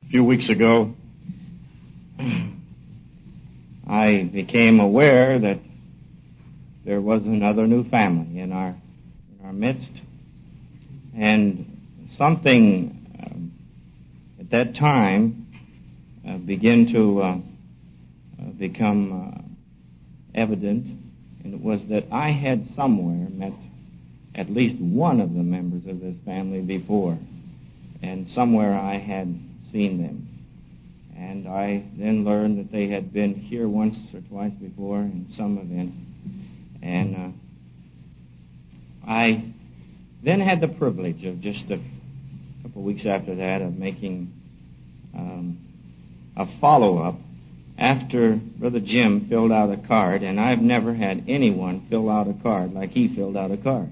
A few weeks ago, I became aware that there was another new family in our midst, and something at that time began to become evident, and it was that I had somewhere met at least one of the members of this family before, and somewhere I had seen them. And I then learned that they had been here once or twice before in some event. And I then had the privilege of just a couple of weeks after that of making a follow-up after Brother Jim filled out a card, and I've never had anyone fill out a card like he filled out a card.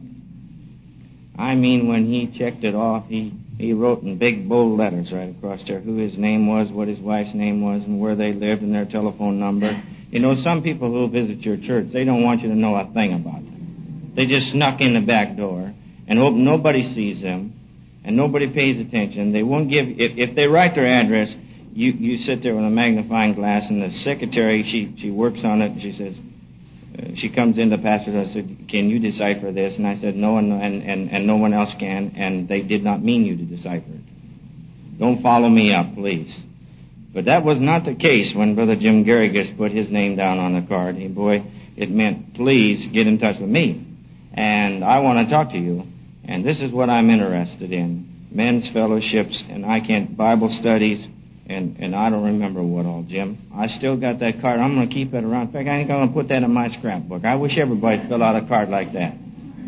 I mean, when he checked it off, he wrote in big, bold letters right across there who his name was, what his wife's name was, and where they lived, and their telephone number. You know, some people who visit your church, they don't want you to know a thing about them. They just snuck in the back door and hope nobody sees them and nobody pays attention. They won't give, if they write their address, you sit there with a magnifying glass, and the secretary, she works on it, and she says, she comes in, the pastor, I said, can you decipher this? And I said, no, and no one else can, and they did not mean you to decipher it. Don't follow me up, please. But that was not the case when Brother Jim Garrigus put his name down on the card. Hey, boy, it meant, please get in touch with me, and I want to talk to you, and this is what I'm interested in. Men's fellowships, and I can't, Bible studies, and I don't remember what all, Jim. I still got that card. I'm going to keep it around. In fact, I think I'm going to put that in my scrapbook. I wish everybody filled out a card like that.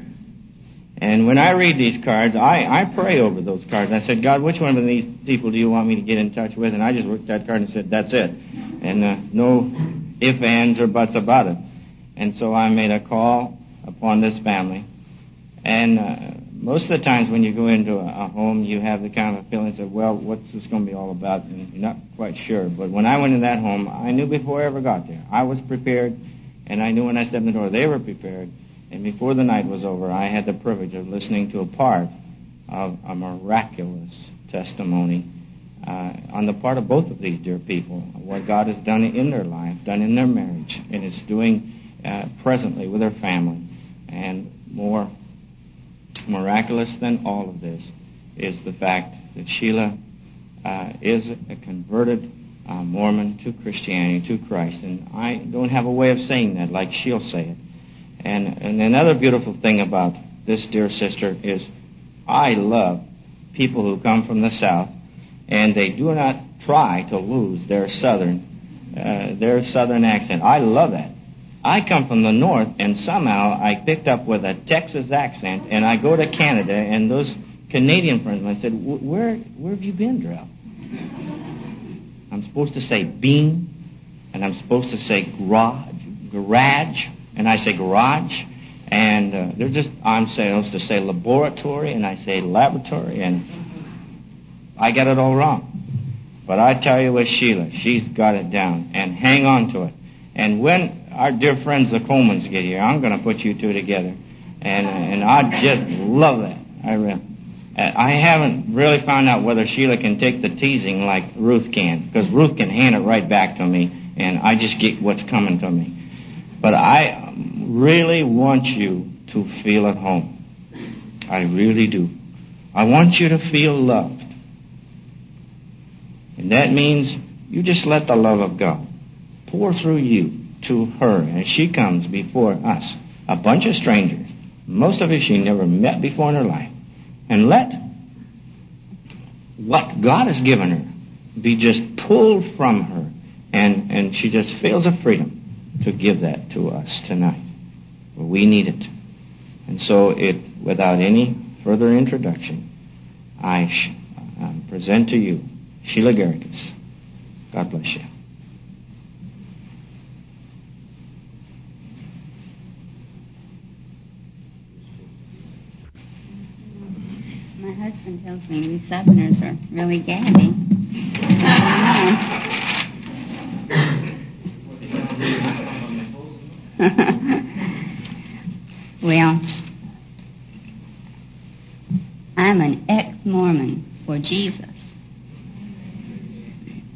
And when I read these cards, I pray over those cards. I said, God, which one of these people do you want me to get in touch with? And I just looked at that card and said, that's it. And no ifs, ands, or buts about it. And so I made a call upon this family. And most of the times when you go into a home, you have the kind of feeling that, well, what's this going to be all about? And you're not quite sure. But when I went in that home, I knew before I ever got there. I was prepared, and I knew when I stepped in the door, they were prepared. And before the night was over, I had the privilege of listening to a part of a miraculous testimony on the part of both of these dear people, what God has done in their life, done in their marriage, and is doing presently with their family. And more miraculous than all of this is the fact that Sheila is a converted Mormon to Christianity, to Christ. And I don't have a way of saying that like she'll say it. And another beautiful thing about this dear sister is I love people who come from the South, and they do not try to lose their southern accent. I love that. I come from the North, and somehow I picked up with a Texas accent, and I go to Canada, and those Canadian friends, I said, where have you been, Drell? I'm supposed to say bean, and I'm supposed to say garage, and I say garage, and they're just, I'm supposed to say laboratory, and I say laboratory, and I get it all wrong. But I tell you with Sheila, she's got it down, and hang on to it. And when our dear friends the Colemans get here, I'm going to put you two together, and I just love that. I haven't really found out whether Sheila can take the teasing like Ruth can, because Ruth can hand it right back to me, and I just get what's coming to me. But I really want you to feel at home. I really do. I want you to feel loved. And that means you just let the love of God pour through you to her as she comes before us, a bunch of strangers, most of us she never met before in her life, and let what God has given her be just pulled from her, and she just feels a freedom to give that to us tonight. We need it. And so without any further introduction, I present to you Sheila Garrigus. God bless you. My husband tells me we Southerners are really gabby. Well, I'm an ex-Mormon for Jesus.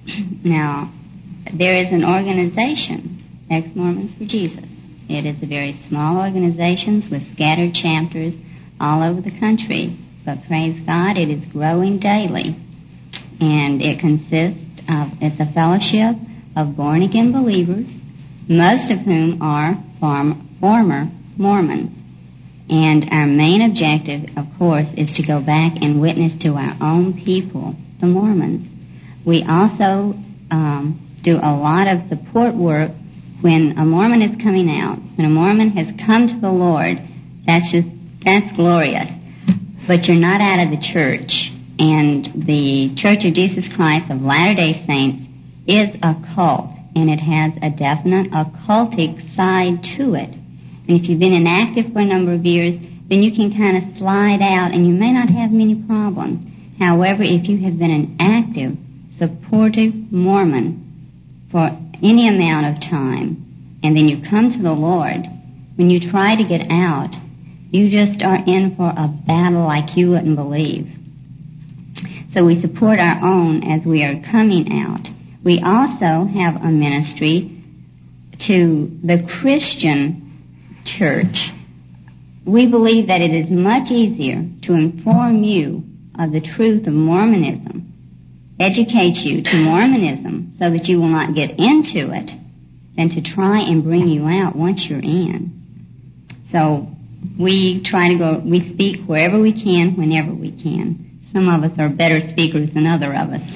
Now, there is an organization, Ex-Mormons for Jesus. It is a very small organization with scattered chapters all over the country. But praise God, it is growing daily. And it consists of, it's a fellowship of born-again believers, most of whom are former Mormons. And our main objective, of course, is to go back and witness to our own people, the Mormons. We also do a lot of support work when a Mormon is coming out. When a Mormon has come to the Lord, that's glorious. But you're not out of the church. And the Church of Jesus Christ of Latter-day Saints is a cult, and it has a definite occultic side to it. And if you've been inactive for a number of years, then you can kind of slide out and you may not have many problems. However, if you have been an active, supportive Mormon for any amount of time, and then you come to the Lord, when you try to get out, you just are in for a battle like you wouldn't believe. So we support our own as we are coming out. We also have a ministry to the Christian church. We believe that it is much easier to inform you of the truth of Mormonism, educate you to Mormonism so that you will not get into it, than to try and bring you out once you're in. So we we speak wherever we can, whenever we can. Some of us are better speakers than other of us.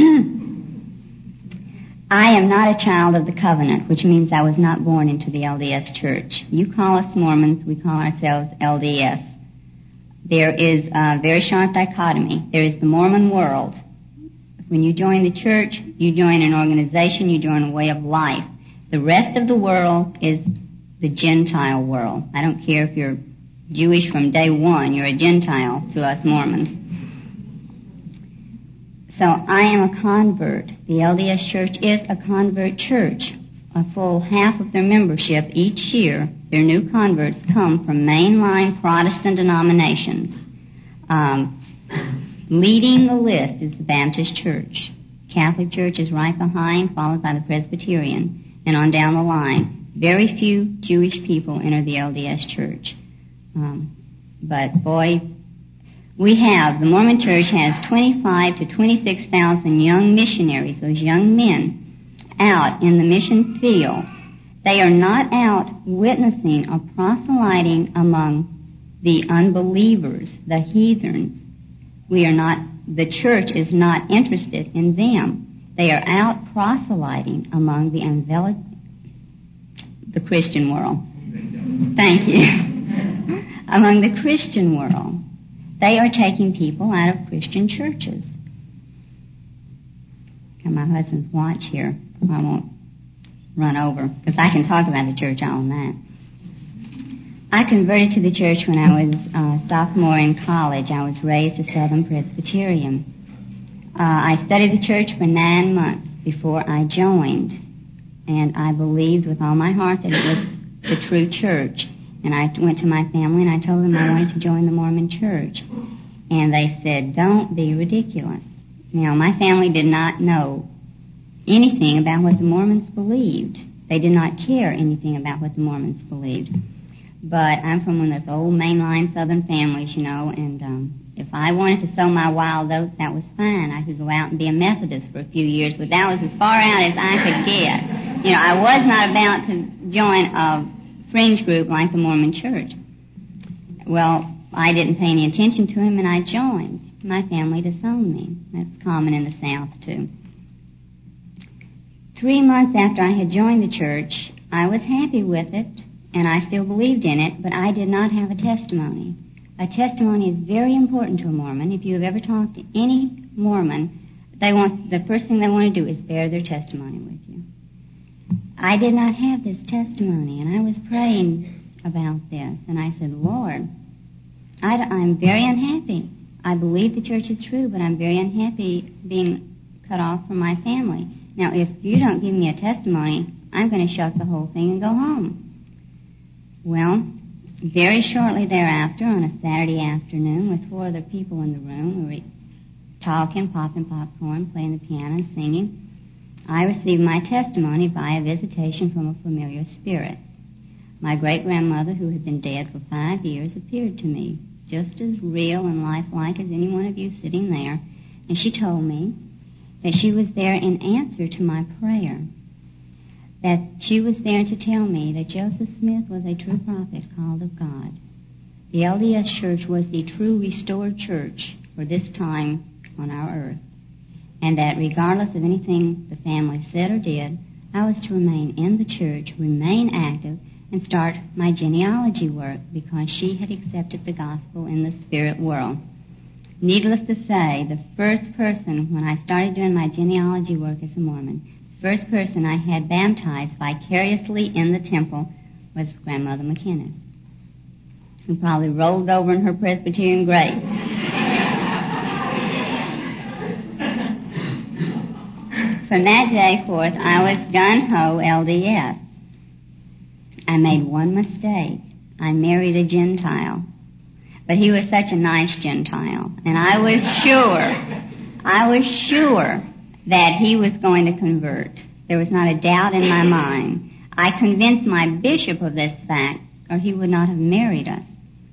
I am not a child of the covenant, which means I was not born into the LDS church. You call us Mormons, we call ourselves LDS. There is a very sharp dichotomy. There is the Mormon world. When you join the church, you join an organization, you join a way of life. The rest of the world is the Gentile world. I don't care if you're Jewish from day one, you're a Gentile to us Mormons. So I am a convert. The LDS Church is a convert church. A full half of their membership each year, their new converts, come from mainline Protestant denominations. Leading the list is the Baptist Church. Catholic Church is right behind, followed by the Presbyterian, and on down the line. Very few Jewish people enter the LDS Church. But boy, the Mormon Church has 25 to 26,000 young missionaries, those young men, out in the mission field. They are not out witnessing or proselyting among the unbelievers, the heathens. The church is not interested in them. They are out proselyting among the Christian world. Thank you. Among the Christian world. They are taking people out of Christian churches. Got my husband's watch here. I won't run over, because I can talk about the church all night. I converted to the church when I was a sophomore in college. I was raised a Southern Presbyterian. I studied the church for 9 months before I joined, and I believed with all my heart that it was the true church. And I went to my family and I told them I wanted to join the Mormon church. And they said, "Don't be ridiculous." Now, my family did not know anything about what the Mormons believed. They did not care anything about what the Mormons believed. But I'm from one of those old mainline Southern families, and if I wanted to sow my wild oats, that was fine. I could go out and be a Methodist for a few years, but that was as far out as I could get. I was not about to join a fringe group like the Mormon Church. Well, I didn't pay any attention to him, and I joined. My family disowned me. That's common in the South, too. 3 months after I had joined the church, I was happy with it, and I still believed in it, but I did not have a testimony. A testimony is very important to a Mormon. If you have ever talked to any Mormon, the first thing they want to do is bear their testimony with you. I did not have this testimony, and I was praying about this, and I said, "Lord, I'm very unhappy. I believe the church is true, but I'm very unhappy being cut off from my family. Now, if you don't give me a testimony, I'm going to shut the whole thing and go home." Well, very shortly thereafter, on a Saturday afternoon, with 4 other people in the room, we were talking, popping popcorn, playing the piano, and singing. I received my testimony by a visitation from a familiar spirit. My great-grandmother, who had been dead for 5 years, appeared to me, just as real and lifelike as any one of you sitting there, and she told me that she was there in answer to my prayer, that she was there to tell me that Joseph Smith was a true prophet called of God. The LDS Church was the true restored church for this time on our earth, and that regardless of anything the family said or did, I was to remain in the church, remain active, and start my genealogy work because she had accepted the gospel in the spirit world. Needless to say, the first person, when I started doing my genealogy work as a Mormon, the first person I had baptized vicariously in the temple was Grandmother McInnes, who probably rolled over in her Presbyterian grave. From that day forth, I was gung-ho LDS. I made one mistake. I married a Gentile. But he was such a nice Gentile. And I was sure that he was going to convert. There was not a doubt in my mind. I convinced my bishop of this fact, or he would not have married us.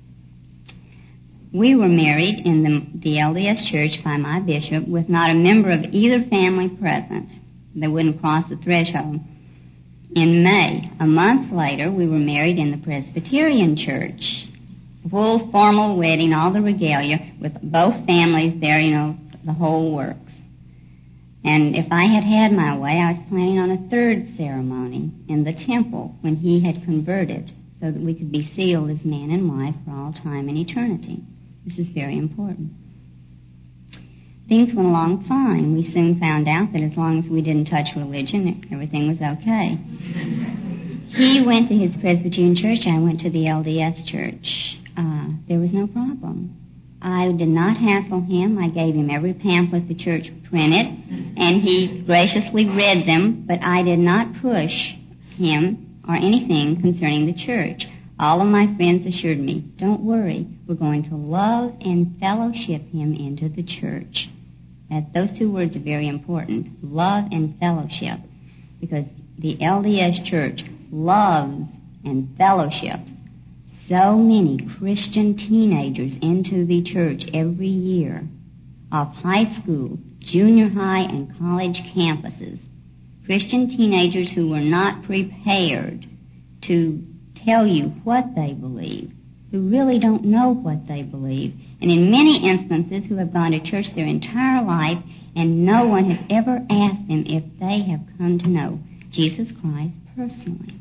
We were married in the LDS Church by my bishop with not a member of either family present. They wouldn't cross the threshold. In May, a month later, we were married in the Presbyterian Church. Full formal wedding, all the regalia, with both families there, the whole works. And if I had had my way, I was planning on a third ceremony in the temple when he had converted, so that we could be sealed as man and wife for all time and eternity. This is very important. Things went along fine. We soon found out that as long as we didn't touch religion, everything was okay. He went to his Presbyterian church, I went to the LDS church. There was no problem. I did not hassle him. I gave him every pamphlet the church printed, and he graciously read them, but I did not push him or anything concerning the church. All of my friends assured me, don't worry, we're going to love and fellowship him into the church. Those two words are very important, love and fellowship, because the LDS church loves and fellowships so many Christian teenagers into the church every year of high school, junior high, and college campuses. Christian teenagers who were not prepared to tell you what they believe, who really don't know what they believe, and in many instances who have gone to church their entire life and no one has ever asked them if they have come to know Jesus Christ personally.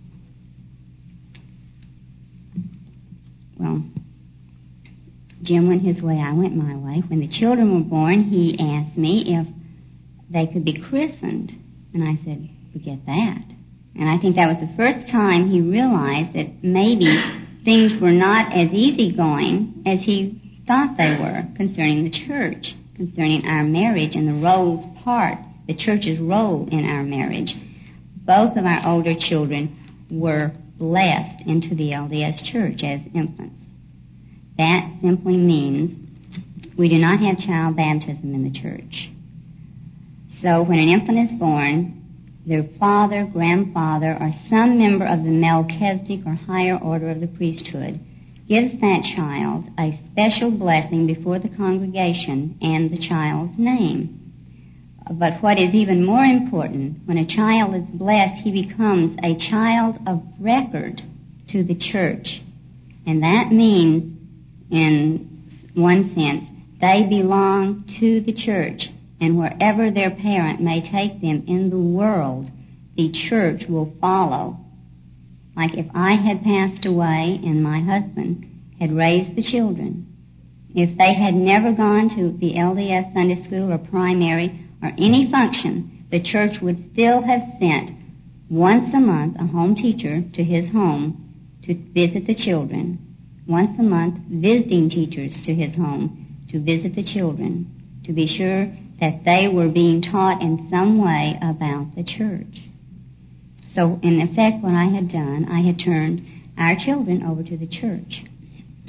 Well, Jim went his way, I went my way. When the children were born, he asked me if they could be christened, and I said, forget that. And I think that was the first time he realized that maybe things were not as easygoing as he thought they were concerning the church, concerning our marriage and the church's role in our marriage. Both of our older children were blessed into the LDS church as infants. That simply means we do not have child baptism in the church. So when an infant is born, their father, grandfather, or some member of the Melchizedek or higher order of the priesthood gives that child a special blessing before the congregation and the child's name. But what is even more important, when a child is blessed, he becomes a child of record to the church. And that means, in one sense, they belong to the church. And wherever their parent may take them in the world, the church will follow. Like if I had passed away and my husband had raised the children, if they had never gone to the LDS Sunday school or primary or any function, the church would still have sent once a month a home teacher to his home to visit the children. Once a month, visiting teachers to his home to visit the children, to be sure that they were being taught in some way about the church. So, in effect, what I had done, I had turned our children over to the church.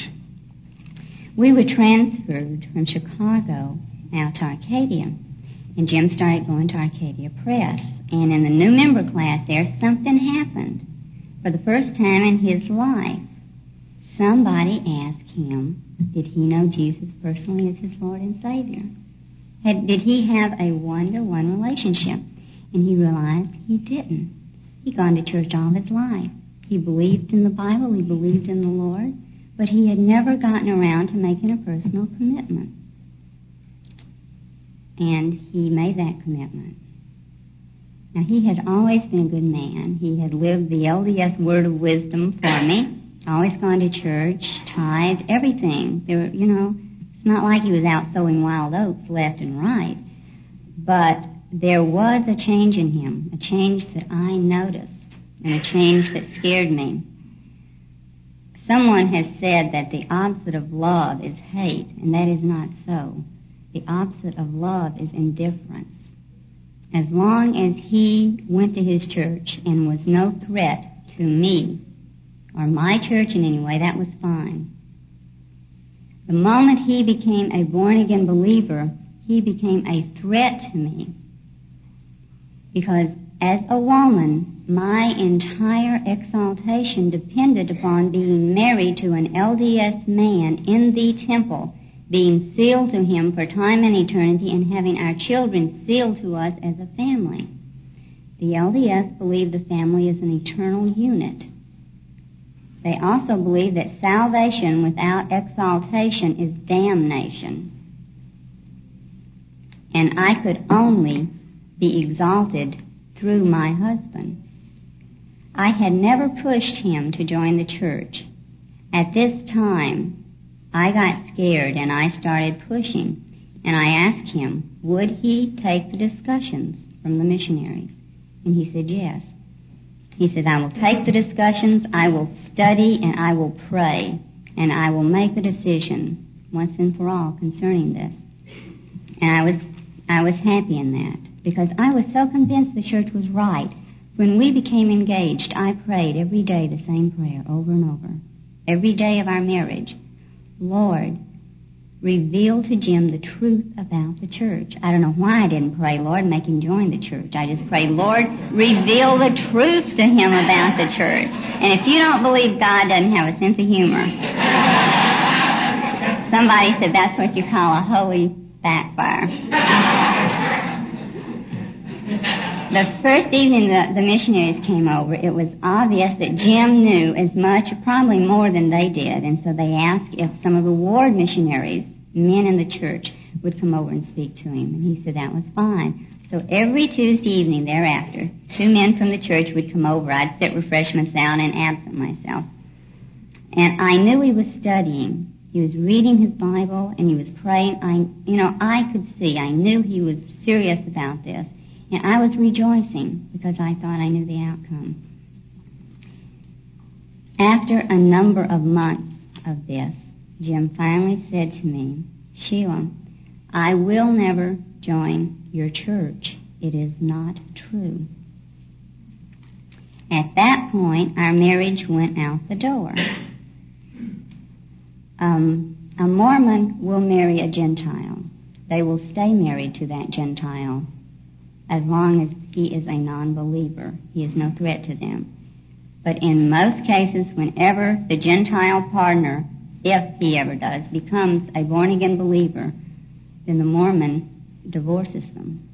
We were transferred from Chicago out to Arcadia. And Jim started going to Arcadia Press. And in the new member class there, something happened. For the first time in his life, somebody asked him, did he know Jesus personally as his Lord and Savior? Did he have a one-to-one relationship? And he realized he didn't. He'd gone to church all his life. He believed in the Bible, he believed in the Lord, but he had never gotten around to making a personal commitment. And he made that commitment. Now, he had always been a good man. He had lived the LDS word of wisdom for me, always gone to church, tithe, everything. There, it's not like he was out sowing wild oats left and right. But there was a change in him, a change that I noticed, and a change that scared me. Someone has said that the opposite of love is hate, and that is not so. The opposite of love is indifference. As long as he went to his church and was no threat to me, or my church in any way, that was fine. The moment he became a born-again believer, he became a threat to me. Because as a woman, my entire exaltation depended upon being married to an LDS man in the temple, being sealed to him for time and eternity, and having our children sealed to us as a family. The LDS believe the family is an eternal unit. They also believe that salvation without exaltation is damnation. And I could only be exalted through my husband. I had never pushed him to join the church. At this time, I got scared and I started pushing. And I asked him, would he take the discussions from the missionaries? And he said yes. He said, I will take the discussions, I will study, and I will pray, and I will make a decision once and for all concerning this. And I was happy in that, because I was so convinced the church was right. When we became engaged, I prayed every day the same prayer over and over. Every day of our marriage. Lord, reveal to Jim the truth about the church. I don't know why I didn't pray, Lord, make him join the church. I just prayed, Lord, reveal the truth to him about the church. And if you don't believe God doesn't have a sense of humor, somebody said that's what you call a holy backfire. The first evening the missionaries came over, it was obvious that Jim knew as much, probably more than they did, and so they asked if some of the ward missionaries, men in the church, would come over and speak to him, and he said that was fine. So every Tuesday evening thereafter, 2 men from the church would come over. I'd set refreshments down and absent myself. And I knew he was studying. He was reading his Bible, and he was praying. I could see, I knew he was serious about this. And I was rejoicing because I thought I knew the outcome. After a number of months of this, Jim finally said to me, Sheila, I will never join your church. It is not true. At that point, our marriage went out the door. A Mormon will marry a Gentile. They will stay married to that Gentile as long as he is a non-believer. He is no threat to them. But in most cases, whenever the Gentile partner, if he ever does, becomes a born-again believer, then the Mormon divorces them.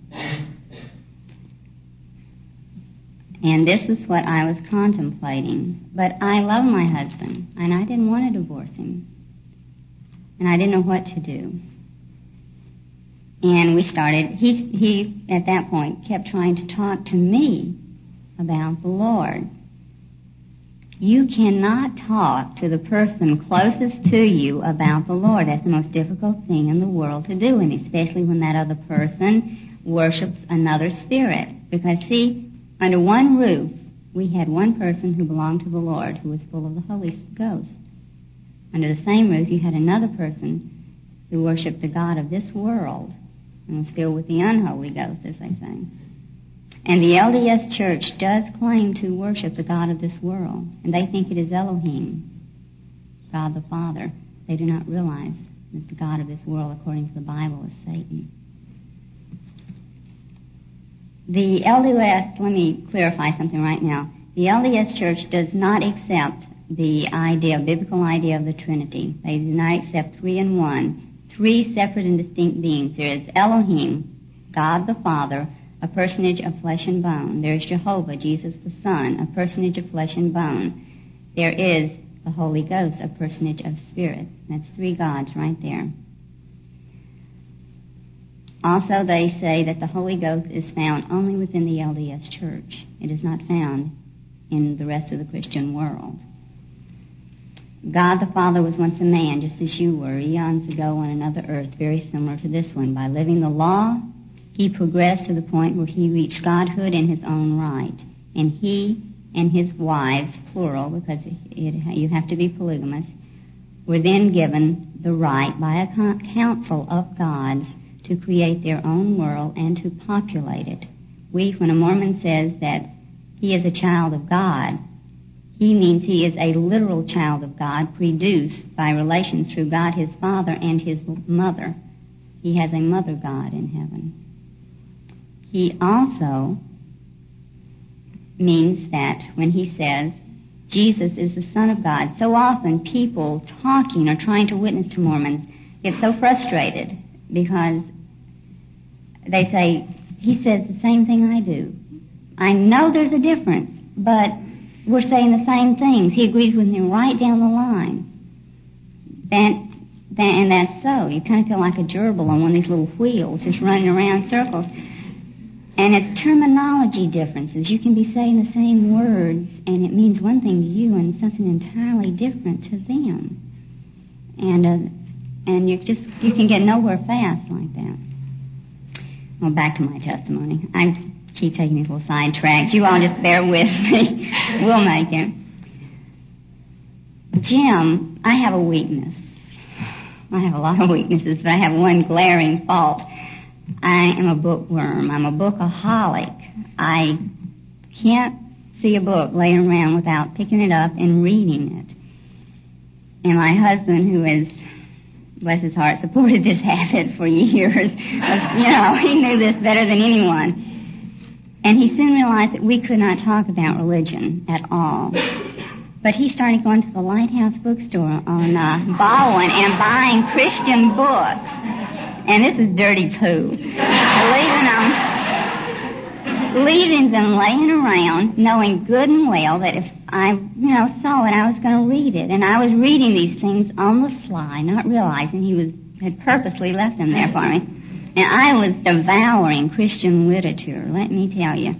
And this is what I was contemplating. But I love my husband, and I didn't want to divorce him. And I didn't know what to do. And we started, he at that point kept trying to talk to me about the Lord. You cannot talk to the person closest to you about the Lord. That's the most difficult thing in the world to do, and especially when that other person worships another spirit. Because see, under one roof, we had one person who belonged to the Lord who was full of the Holy Ghost. Under the same roof, you had another person who worshipped the God of this world and was filled with the unholy ghost, as they say. And the LDS Church does claim to worship the God of this world, and they think it is Elohim, God the Father. They do not realize that the God of this world, according to the Bible, is Satan. The LDS, let me clarify something right now. The LDS Church does not accept the biblical idea of the Trinity. They do not accept 3 in 1, 3 separate and distinct beings. There is Elohim, God the Father, a personage of flesh and bone. There is Jehovah, Jesus the Son, a personage of flesh and bone. There is the Holy Ghost, a personage of spirit. That's 3 gods right there. Also, they say that the Holy Ghost is found only within the LDS Church. It is not found in the rest of the Christian world. God the Father was once a man, just as you were, eons ago on another earth, very similar to this one. By living the law, he progressed to the point where he reached godhood in his own right. And he and his wives, plural, because you have to be polygamous, were then given the right by a council of gods to create their own world and to populate it. When a Mormon says that he is a child of God, he means he is a literal child of God, produced by relations through God his Father and his mother. He has a mother God in heaven. He also means that when he says Jesus is the Son of God, so often people talking or trying to witness to Mormons get so frustrated because they say, he says the same thing I do. I know there's a difference, but we're saying the same things. He agrees with me right down the line. And that's so. You kind of feel like a gerbil on one of these little wheels just running around circles. And it's terminology differences. You can be saying the same words, and it means one thing to you and something entirely different to them. And you can get nowhere fast like that. Well, back to my testimony. I keep taking these little side tracks. You all just bear with me. We'll make it. Jim, I have a weakness. I have a lot of weaknesses, but I have one glaring fault. I am a bookworm. I'm a bookaholic. I can't see a book laying around without picking it up and reading it. And my husband, who is, bless his heart, supported this habit for years, he knew this better than anyone. And he soon realized that we could not talk about religion at all. But he started going to the Lighthouse bookstore on Baldwin and buying Christian books. And this is dirty poo. Leaving them laying around, knowing good and well that if I, saw it, I was going to read it. And I was reading these things on the sly, not realizing he had purposely left them there for me. And I was devouring Christian literature, let me tell you.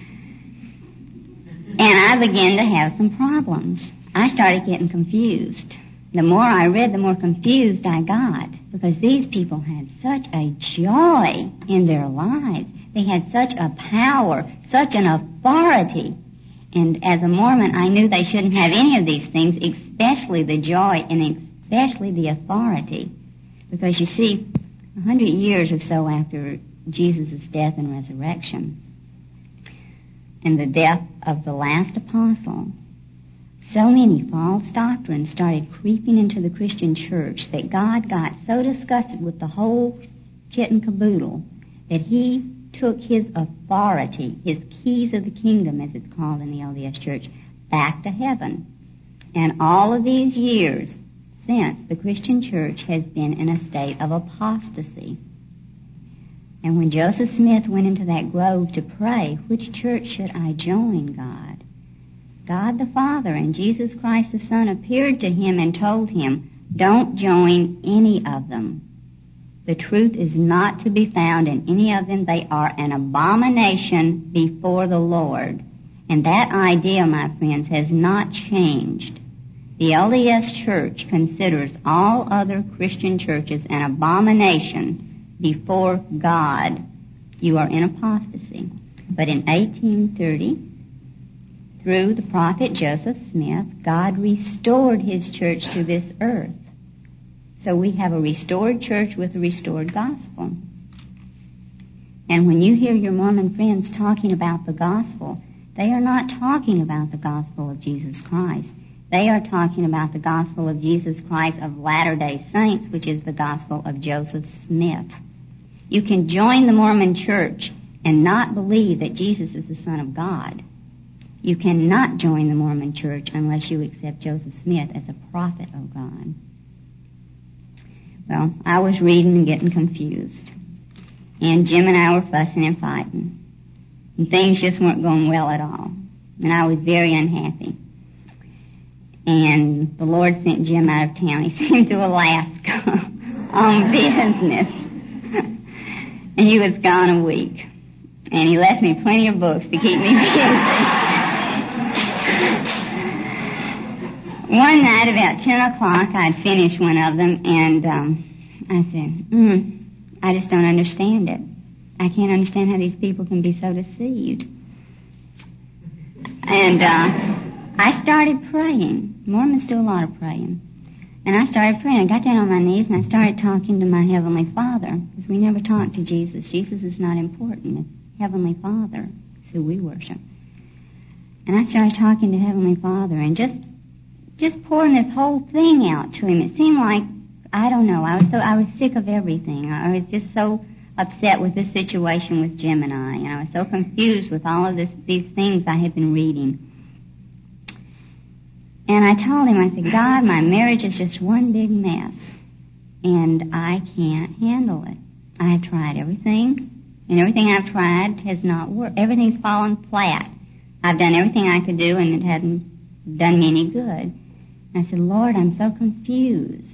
And I began to have some problems. I started getting confused. The more I read, the more confused I got, because these people had such a joy in their lives. They had such a power, such an authority. And as a Mormon, I knew they shouldn't have any of these things, especially the joy and especially the authority. Because you see, 100 years or so after Jesus' death and resurrection, and the death of the last apostle, so many false doctrines started creeping into the Christian church that God got so disgusted with the whole kit and caboodle that he took his authority, his keys of the kingdom, as it's called in the LDS Church, back to heaven. And all of these years since, the Christian church has been in a state of apostasy. And when Joseph Smith went into that grove to pray, which church should I join, God? God the Father and Jesus Christ the Son appeared to him and told him, don't join any of them. The truth is not to be found in any of them. They are an abomination before the Lord. And that idea, my friends, has not changed. The LDS Church considers all other Christian churches an abomination before God. You are in apostasy. But in 1830, through the prophet Joseph Smith, God restored his church to this earth. So we have a restored church with a restored gospel. And when you hear your Mormon friends talking about the gospel, they are not talking about the gospel of Jesus Christ. They are talking about the gospel of Jesus Christ of Latter-day Saints, which is the gospel of Joseph Smith. You can join the Mormon church and not believe that Jesus is the Son of God, you cannot join the Mormon Church unless you accept Joseph Smith as a prophet of God. Well, I was reading and getting confused. And Jim and I were fussing and fighting. And things just weren't going well at all. And I was very unhappy. And the Lord sent Jim out of town. He sent him to Alaska on business. And he was gone a week. And he left me plenty of books to keep me busy. One night about 10 o'clock, I'd finished one of them, and I said, I just don't understand it. I can't understand how these people can be so deceived. And I started praying. Mormons do a lot of praying. And I started praying. I got down on my knees and I started talking to my Heavenly Father, because we never talk to Jesus. Jesus is not important. It's Heavenly Father. It's who we worship. And I started talking to Heavenly Father and just pouring this whole thing out to Him. It seemed like, I don't know, I was sick of everything. I was just so upset with this situation with Jim and I was so confused with all of these things I had been reading. And I told Him, I said, God, my marriage is just one big mess, and I can't handle it. I've tried everything, and everything I've tried has not worked. Everything's fallen flat. I've done everything I could do, and it hadn't done me any good. I said, Lord, I'm so confused.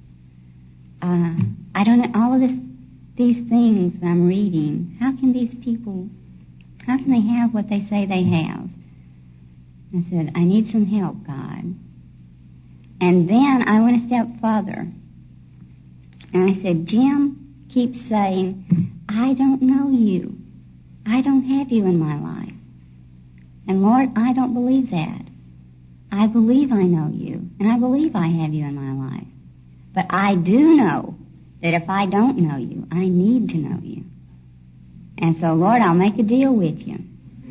I don't know, all of these things that I'm reading, how can these people, how can they have what they say they have? I said, I need some help, God. And then I went a step further. And I said, Jim keeps saying, I don't know you. I don't have you in my life. And Lord, I don't believe that. I believe I know you, and I believe I have you in my life. But I do know that if I don't know you, I need to know you. And so, Lord, I'll make a deal with you.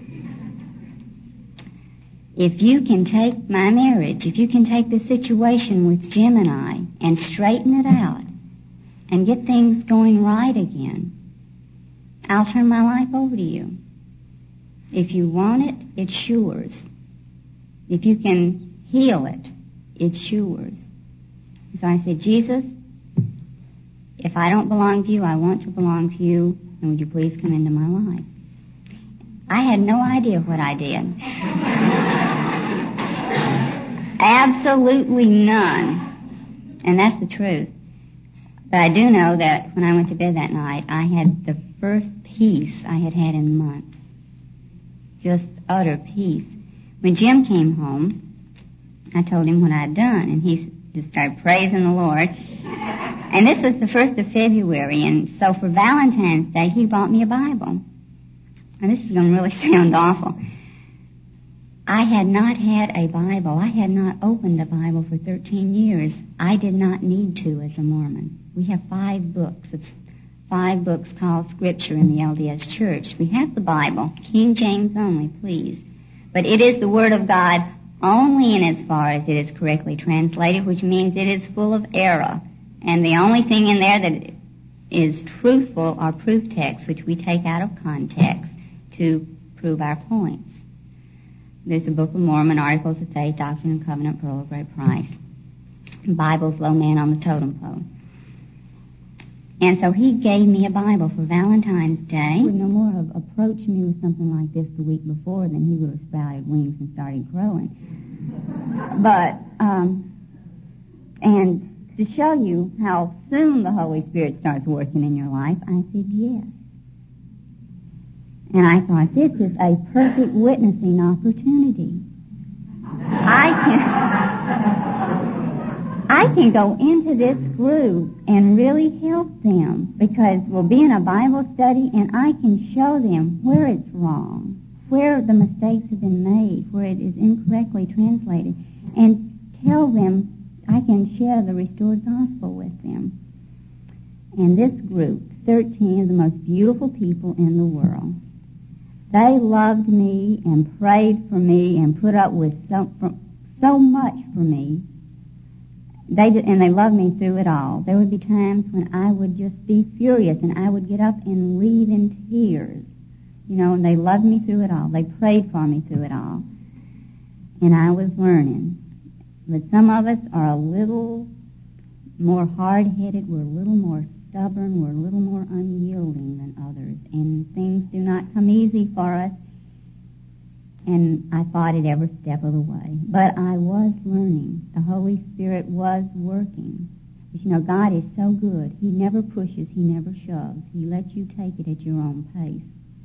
If you can take my marriage, if you can take the situation with Jim and I and straighten it out and get things going right again, I'll turn my life over to you. If you want it, it's yours. If you can heal it, it's yours. So I said, Jesus, if I don't belong to you, I want to belong to you, and would you please come into my life? I had no idea what I did. Absolutely none. And that's the truth. But I do know that when I went to bed that night, I had the first peace I had had in months. Just utter peace. When Jim came home, I told him what I had done, and he just started praising the Lord. And this was the 1st of February, and so for Valentine's Day, he bought me a Bible. And this is going to really sound awful. I had not had a Bible. I had not opened a Bible for 13 years. I did not need to as a Mormon. We have 5 books. It's 5 books called Scripture in the LDS Church. We have the Bible, King James only, please. But it is the Word of God only in as far as it is correctly translated, which means it is full of error. And the only thing in there that is truthful are proof texts, which we take out of context to prove our points. There's the Book of Mormon, Articles of Faith, Doctrine and Covenant, Pearl of Great Price, Bible's Low Man on the Totem Pole. And so he gave me a Bible for Valentine's Day. He would no more have approached me with something like this the week before than he would have sprouted wings and started growing. But, and to show you how soon the Holy Spirit starts working in your life, I said yes. And I thought, this is a perfect witnessing opportunity. I can go into this group and really help them, because we'll be in a Bible study and I can show them where it's wrong, where the mistakes have been made, where it is incorrectly translated, and tell them, I can share the restored gospel with them. And this group, 13 of the most beautiful people in the world, they loved me and prayed for me and put up with so much for me. And they loved me through it all. There would be times when I would just be furious and I would get up and leave in tears and they loved me through it all. They prayed for me through it all. And I was learning. But some of us are a little more hard-headed. We're a little more stubborn. We're a little more unyielding than others. And things do not come easy for us. And I fought it every step of the way. But I was learning. The Holy Spirit was working. But God is so good. He never pushes. He never shoves. He lets you take it at your own pace.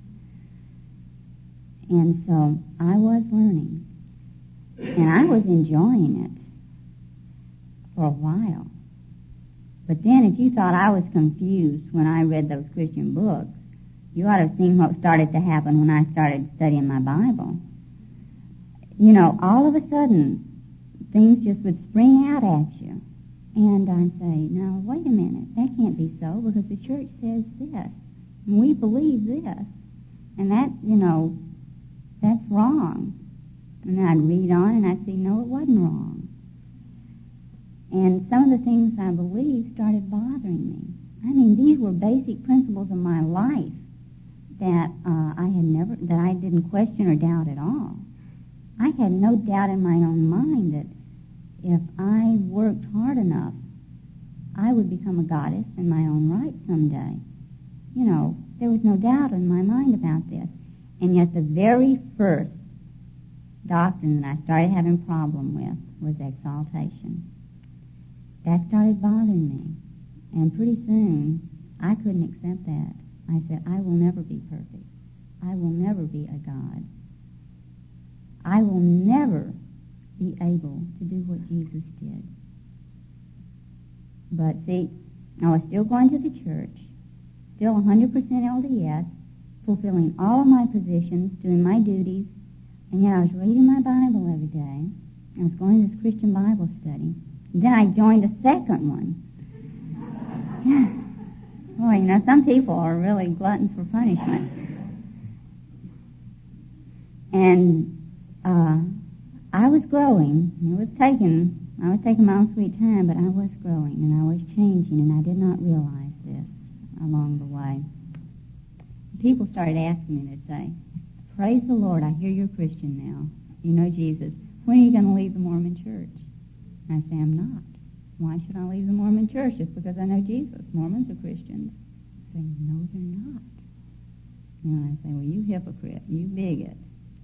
And so I was learning. And I was enjoying it for a while. But then if you thought I was confused when I read those Christian books, you ought to have seen what started to happen when I started studying my Bible. All of a sudden, things just would spring out at you. And I'd say, no, wait a minute, that can't be so, because the church says this, and we believe this, and that, that's wrong. And then I'd read on, and I'd see, no, it wasn't wrong. And some of the things I believed started bothering me. I mean, these were basic principles of my life that I didn't question or doubt at all. I had no doubt in my own mind that if I worked hard enough, I would become a goddess in my own right someday. There was no doubt in my mind about this. And yet the very first doctrine that I started having a problem with was exaltation. That started bothering me. And pretty soon, I couldn't accept that. I said, I will never be perfect. I will never be a God. I will never be able to do what Jesus did. But see, I was still going to the church, still 100% LDS, fulfilling all of my positions, doing my duties, and yet I was reading my Bible every day. I was going to this Christian Bible study. And then I joined a second one. Boy, some people are really gluttons for punishment. And I was growing. I was taking my own sweet time, but I was growing, and I was changing, and I did not realize this along the way. People started asking me to say, praise the Lord, I hear you're a Christian now. You know Jesus. When are you going to leave the Mormon church? And I say, I'm not. Why should I leave the Mormon church just because I know Jesus? Mormons are Christians. I say, no, they're not. And I say, well, you hypocrite, you bigot.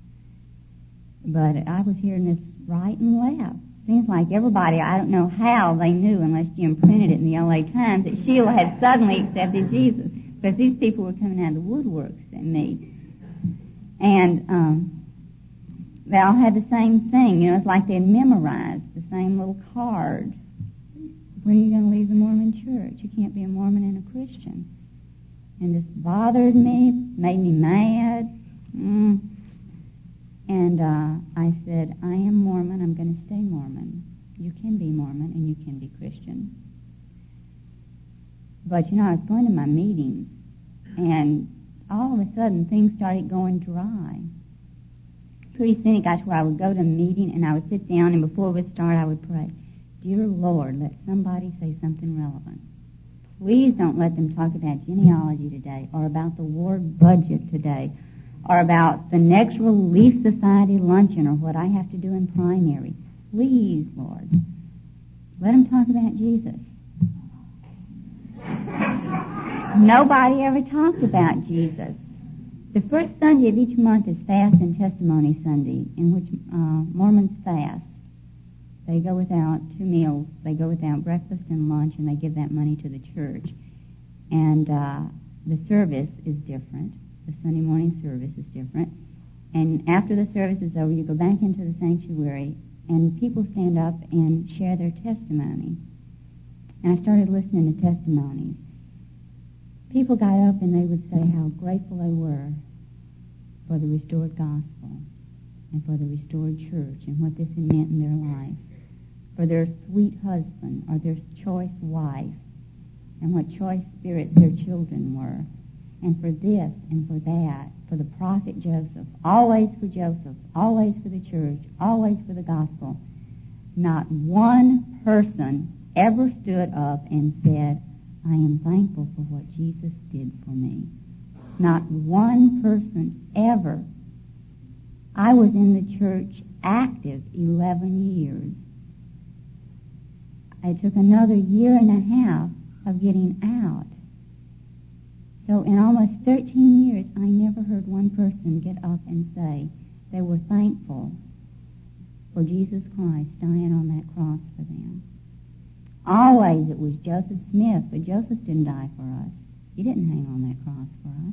But I was hearing this right and left. Seems like everybody, I don't know how they knew, unless Jim printed it in the L.A. Times, that Sheila had suddenly accepted Jesus. Because these people were coming out of the woodworks at me. And they all had the same thing. It's like they'd memorized the same little card. When are you going to leave the Mormon church? You can't be a Mormon and a Christian. And this bothered me, made me mad. And I said, I am Mormon, I'm going to stay Mormon. You can be Mormon and you can be Christian. But, I was going to my meetings, and all of a sudden things started going dry. Pretty soon it got to where I would go to a meeting, and I would sit down, and before we would start, I would pray, Dear Lord, let somebody say something relevant. Please don't let them talk about genealogy today, or about the war budget today, or about the next Relief Society luncheon, or what I have to do in primary. Please, Lord, let them talk about Jesus. Nobody ever talked about Jesus. The first Sunday of each month is Fast and Testimony Sunday, in which Mormons fast. They go without 2 meals. They go without breakfast and lunch, and they give that money to the church. And the service is different. The Sunday morning service is different. And after the service is over, you go back into the sanctuary, and people stand up and share their testimony. And I started listening to testimonies. People got up and they would say how grateful they were for the restored gospel and for the restored church and what this had meant in their life, for their sweet husband or their choice wife and what choice spirits their children were, and for this and for that, for the prophet Joseph, always for Joseph, always for the church, always for the gospel. Not one person ever stood up and said, I am thankful for what Jesus did for me. Not one person ever. I was in the church active 11 years. It took another year and a half of getting out. So in almost 13 years, I never heard one person get up and say they were thankful for Jesus Christ dying on that cross for them. Always it was Joseph Smith, but Joseph didn't die for us. He didn't hang on that cross for us.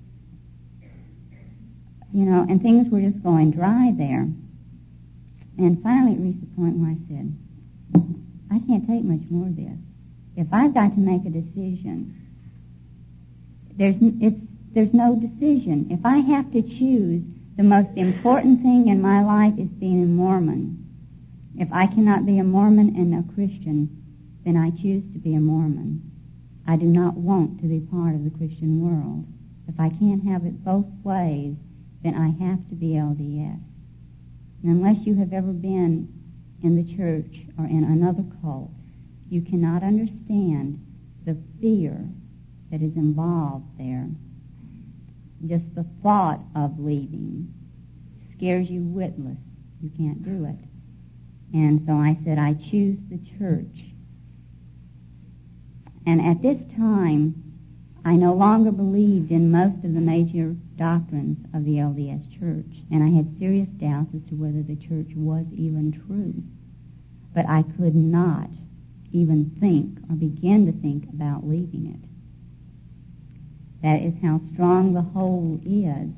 You know, and things were just going dry there. And finally it reached the point where I said, I can't take much more of this. If I've got to make a decision, there's no decision. If I have to choose, the most important thing in my life is being a Mormon. If I cannot be a Mormon and a Christian, then I choose to be a Mormon. I do not want to be part of the Christian world. If I can't have it both ways, then I have to be LDS. And unless you have ever been in the church or in another cult, you cannot understand the fear that is involved there. Just the thought of leaving scares you witless. You can't do it. And so I said, I choose the church. And at this time, I no longer believed in most of the major doctrines of the LDS Church, and I had serious doubts as to whether the church was even true. But I could not even think or begin to think about leaving it. That is how strong the hold is.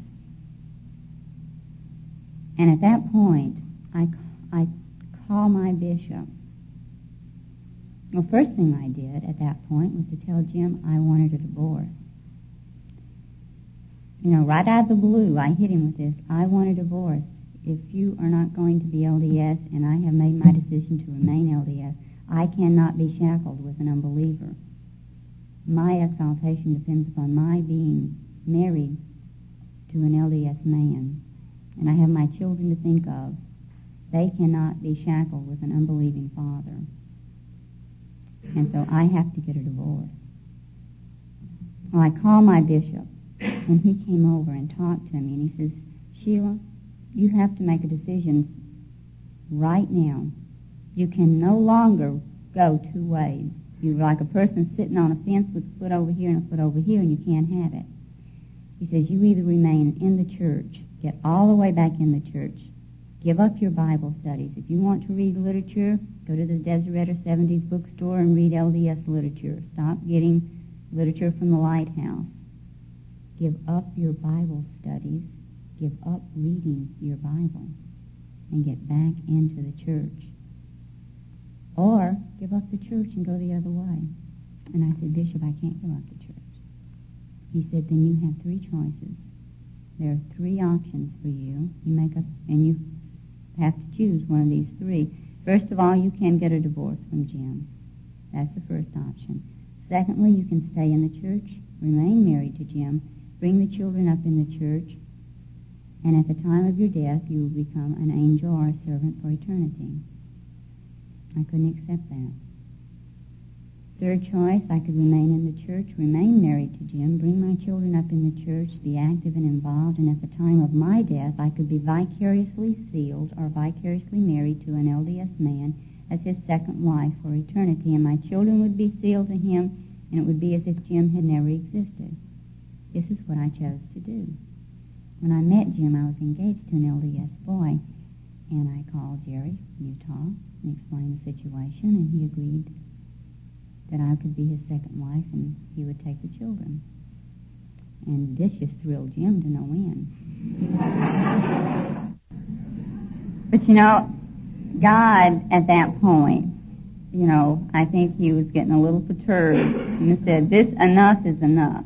And at that point, I called my bishop. Well, first thing I did at that point was to tell Jim I wanted a divorce. You know, right out of the blue, I hit him with this. I want a divorce. If you are not going to be LDS and I have made my decision to remain LDS, I cannot be shackled with an unbeliever. My exaltation depends upon my being married to an LDS man. And I have my children to think of. They cannot be shackled with an unbelieving father. And so I have to get a divorce. Well, I called my bishop, and he came over and talked to me, and he says, Sheila, you have to make a decision right now. You can no longer go two ways. You're like a person sitting on a fence with a foot over here and a foot over here, and you can't have it. He says, you either remain in the church, get all the way back in the church, give up your Bible studies. If you want to read literature, go to the Deserettor 70s bookstore and read LDS literature. Stop getting literature from the Lighthouse. Give up your Bible studies. Give up reading your Bible and get back into the church. Or give up the church and go the other way. And I said, Bishop, I can't give up the church. He said, then you have three choices. There are three options for you. You make up, and you have to choose one of these three. First of all, you can get a divorce from Jim. That's the first option. Secondly, you can stay in the church, remain married to Jim, bring the children up in the church, and at the time of your death, you will become an angel or a servant for eternity. I couldn't accept that. Third choice, I could remain in the church, remain married to Jim, bring my children up in the church, be active and involved, and at the time of my death, I could be vicariously sealed or vicariously married to an LDS man as his second wife for eternity, and my children would be sealed to him, and it would be as if Jim had never existed. This is what I chose to do. When I met Jim, I was engaged to an LDS boy, and I called Jerry from Utah and explained the situation, and he agreed that I could be his second wife and he would take the children. And this just thrilled Jim to no end. But you know, God at that point, you know, I think he was getting a little perturbed and he said, this enough is enough.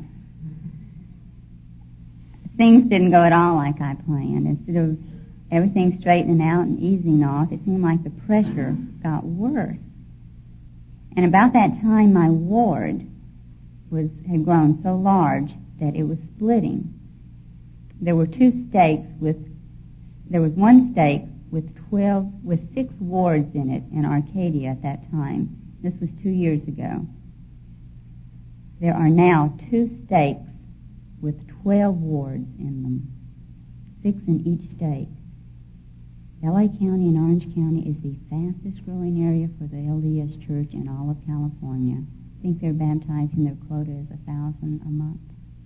Things didn't go at all like I planned. Instead of everything straightening out and easing off, it seemed like the pressure got worse. And about that time, my ward had grown so large that it was splitting. There were one stake with 6 wards in it in Arcadia at that time. This was 2 years ago. There are now 2 stakes with 12 wards in them, 6 in each state. L.A. County and Orange County is the fastest growing area for the LDS Church in all of California. I think they're baptizing, their quota is 1,000 a month.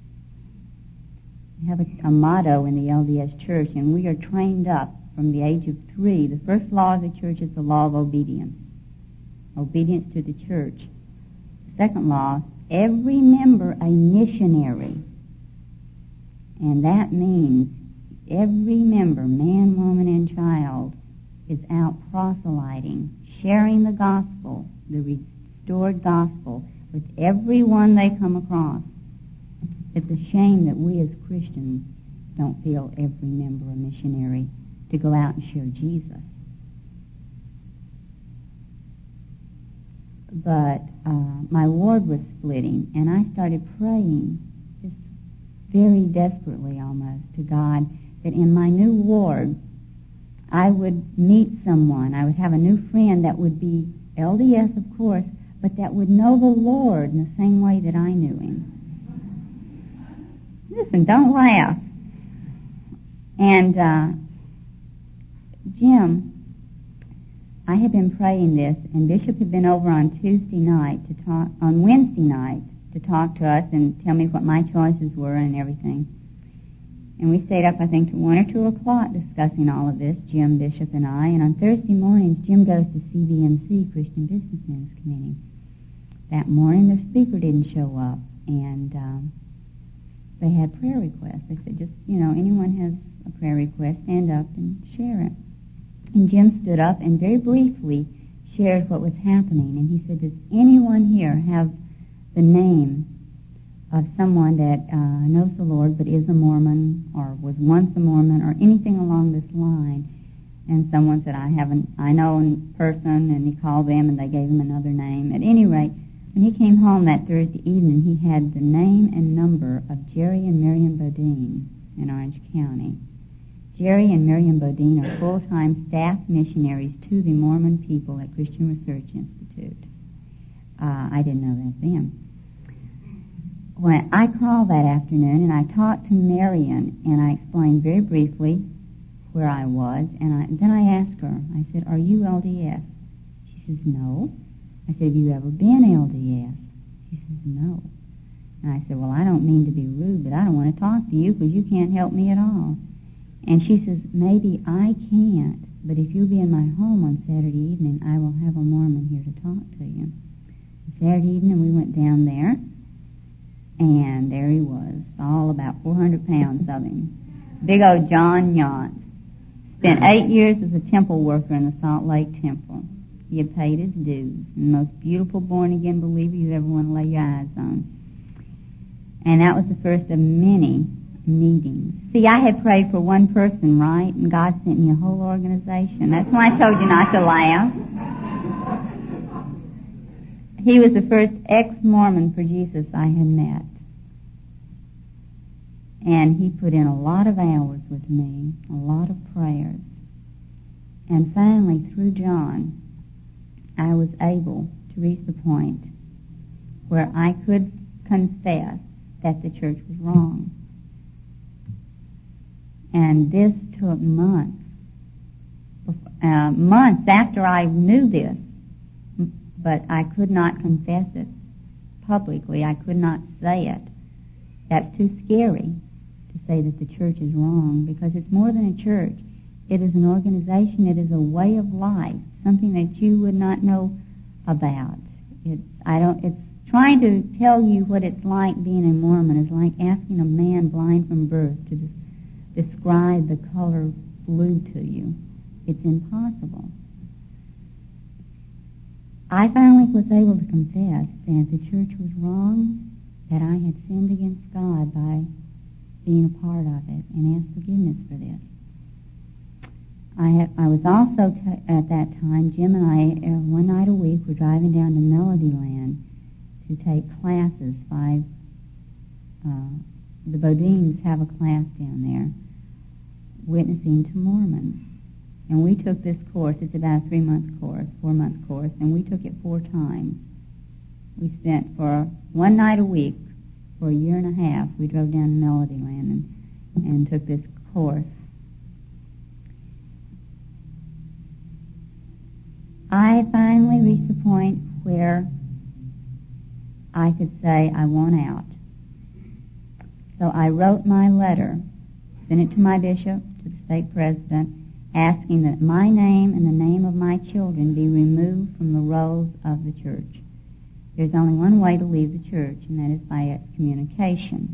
We have a motto in the LDS Church, and we are trained up from the age of 3. The first law of the church is the law of obedience. Obedience to the church. The second law, every member a missionary. And that means every member, man, woman, and child, is out proselyting, sharing the gospel, the restored gospel, with everyone they come across. It's a shame that we as Christians don't feel every member a missionary to go out and share Jesus. But my ward was splitting, and I started praying, just very desperately almost, to God, that in my new ward I would meet someone. I would have a new friend that would be LDS, of course, but that would know the Lord in the same way that I knew Him. Listen, don't laugh. And Jim, I had been praying this, and Bishop had been over on Wednesday night to talk to us and tell me what my choices were and everything. And we stayed up, I think, to 1 or 2 o'clock discussing all of this, Jim, Bishop, and I. And on Thursday mornings, Jim goes to CBMC, Christian Businessmen's Committee. That morning, the speaker didn't show up, and they had prayer requests. They said, just, anyone has a prayer request, stand up and share it. And Jim stood up and very briefly shared what was happening. And he said, does anyone here have the name of someone that knows the Lord but is a Mormon or was once a Mormon or anything along this line? And someone said, I know in person, and he called them and they gave him another name. At any rate, when he came home that Thursday evening, he had the name and number of Jerry and Miriam Bodine in Orange County. Jerry and Miriam Bodine are full-time staff missionaries to the Mormon people at Christian Research Institute. I didn't know that then. When I called that afternoon and I talked to Marion and I explained very briefly where I was, and then I asked her, I said, are you LDS? She says, no. I said, have you ever been LDS? She says, no. And I said, well, I don't mean to be rude, but I don't want to talk to you because you can't help me at all. And she says, maybe I can't, but if you'll be in my home on Saturday evening, I will have a Mormon here to talk to you. Saturday evening, we went down there, and there he was, all about 400 pounds of him. Big old John Yount. Spent 8 years as a temple worker in the Salt Lake Temple. He had paid his dues. The most beautiful born-again believer you ever want to lay your eyes on. And that was the first of many meetings. See, I had prayed for one person, right? And God sent me a whole organization. That's why I told you not to laugh. He was the first ex-Mormon for Jesus I had met. And he put in a lot of hours with me, a lot of prayers. And finally, through John, I was able to reach the point where I could confess that the church was wrong. And this took months. Months after I knew this, but I could not confess it publicly. I could not say it. That's too scary to say that the church is wrong, because it's more than a church. It is an organization. It is a way of life, something that you would not know about. It's trying to tell you what it's like being a Mormon is like asking a man blind from birth to describe the color blue to you. It's impossible. I finally was able to confess that the church was wrong, that I had sinned against God by being a part of it, and ask forgiveness for this. I was also, at that time, Jim and I, one night a week, were driving down to Melodyland to take classes. The Bodines have a class down there, witnessing to Mormons. And we took this course. It's about a 3-month course, 4-month course, and we took it 4 times. We spent for one night a week for a year and a half. We drove down to Melodyland and took this course. I finally reached the point where I could say I want out. So I wrote my letter, sent it to my bishop, to the stake president, asking that my name and the name of my children be removed from the rolls of the church. There's only one way to leave the church, and that is by excommunication.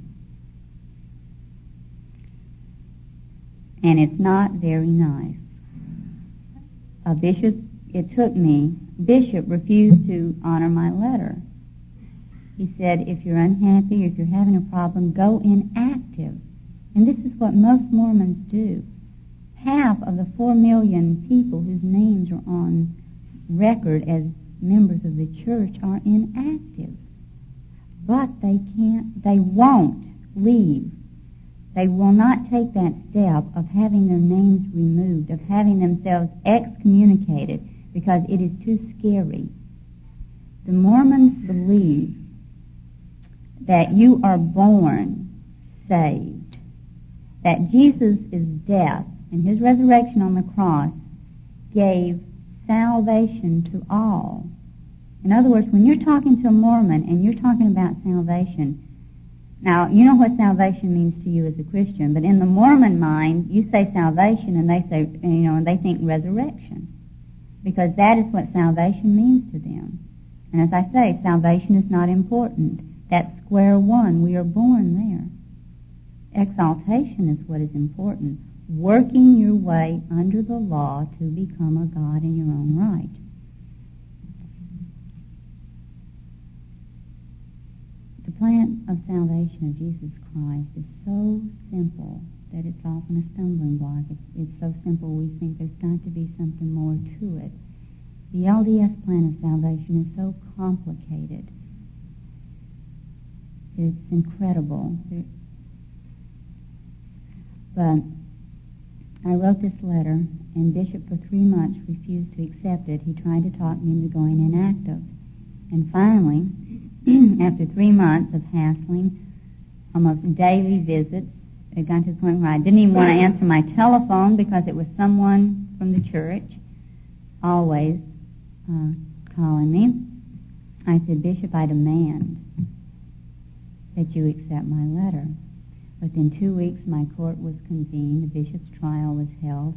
And it's not very nice. A bishop, Bishop refused to honor my letter. He said, if you're unhappy, if you're having a problem, go inactive. And this is what most Mormons do. Half of the 4 million people whose names are on record as members of the church are inactive. But they won't leave. They will not take that step of having their names removed, of having themselves excommunicated, because it is too scary. The Mormons believe that you are born saved, that Jesus' death and his resurrection on the cross gave salvation to all. In other words, when you're talking to a Mormon and you're talking about salvation, now you know what salvation means to you as a Christian, but in the Mormon mind, you say salvation and they say, and they think resurrection, because that is what salvation means to them. And as I say, salvation is not important. That's square one. We are born there. Exaltation is what is important. Working your way under the law to become a God in your own right. The plan of salvation of Jesus Christ is so simple that it's often a stumbling block. It's so simple we think there's got to be something more to it. The LDS plan of salvation is so complicated. It's incredible. But I wrote this letter, and Bishop for 3 months refused to accept it. He tried to talk me into going inactive. And finally, after 3 months of hassling, almost daily visits, it got to the point where I didn't even want to answer my telephone because it was someone from the church always calling me. I said, Bishop, I demand that you accept my letter. Within 2 weeks, my court was convened. The bishop's trial was held.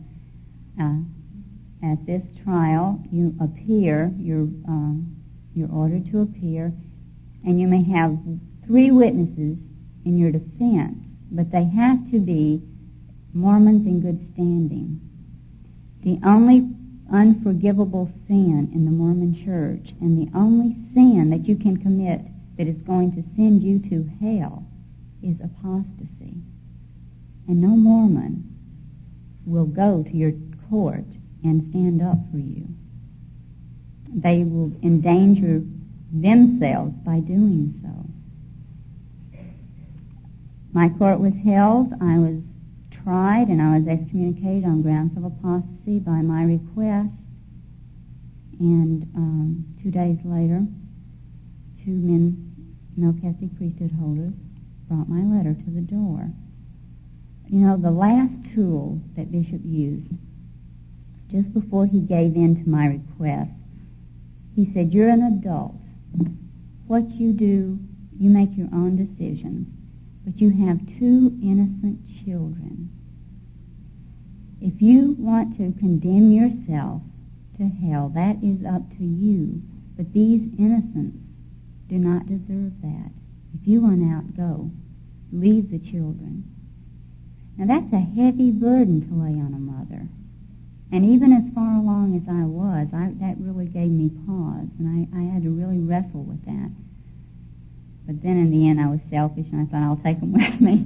At this trial, you appear. You're ordered to appear, and you may have 3 witnesses in your defense, but they have to be Mormons in good standing. The only unforgivable sin in the Mormon church, and the only sin that you can commit that is going to send you to hell, is apostasy. And no Mormon will go to your court and stand up for you. They will endanger themselves by doing so. My court was held. I was tried, and I was excommunicated on grounds of apostasy by my request. And 2 days later, 2 Melchizedek priesthood holders brought my letter to the door. The last tool that Bishop used, just before he gave in to my request, he said, you're an adult. What you do, you make your own decisions, but you have 2 innocent children. If you want to condemn yourself to hell, that is up to you, but these innocents do not deserve that. If you want out, go. Leave the children. Now that's a heavy burden to lay on a mother. And even as far along as I was, that really gave me pause, and I had to really wrestle with that. But then in the end I was selfish, and I thought, I'll take them with me.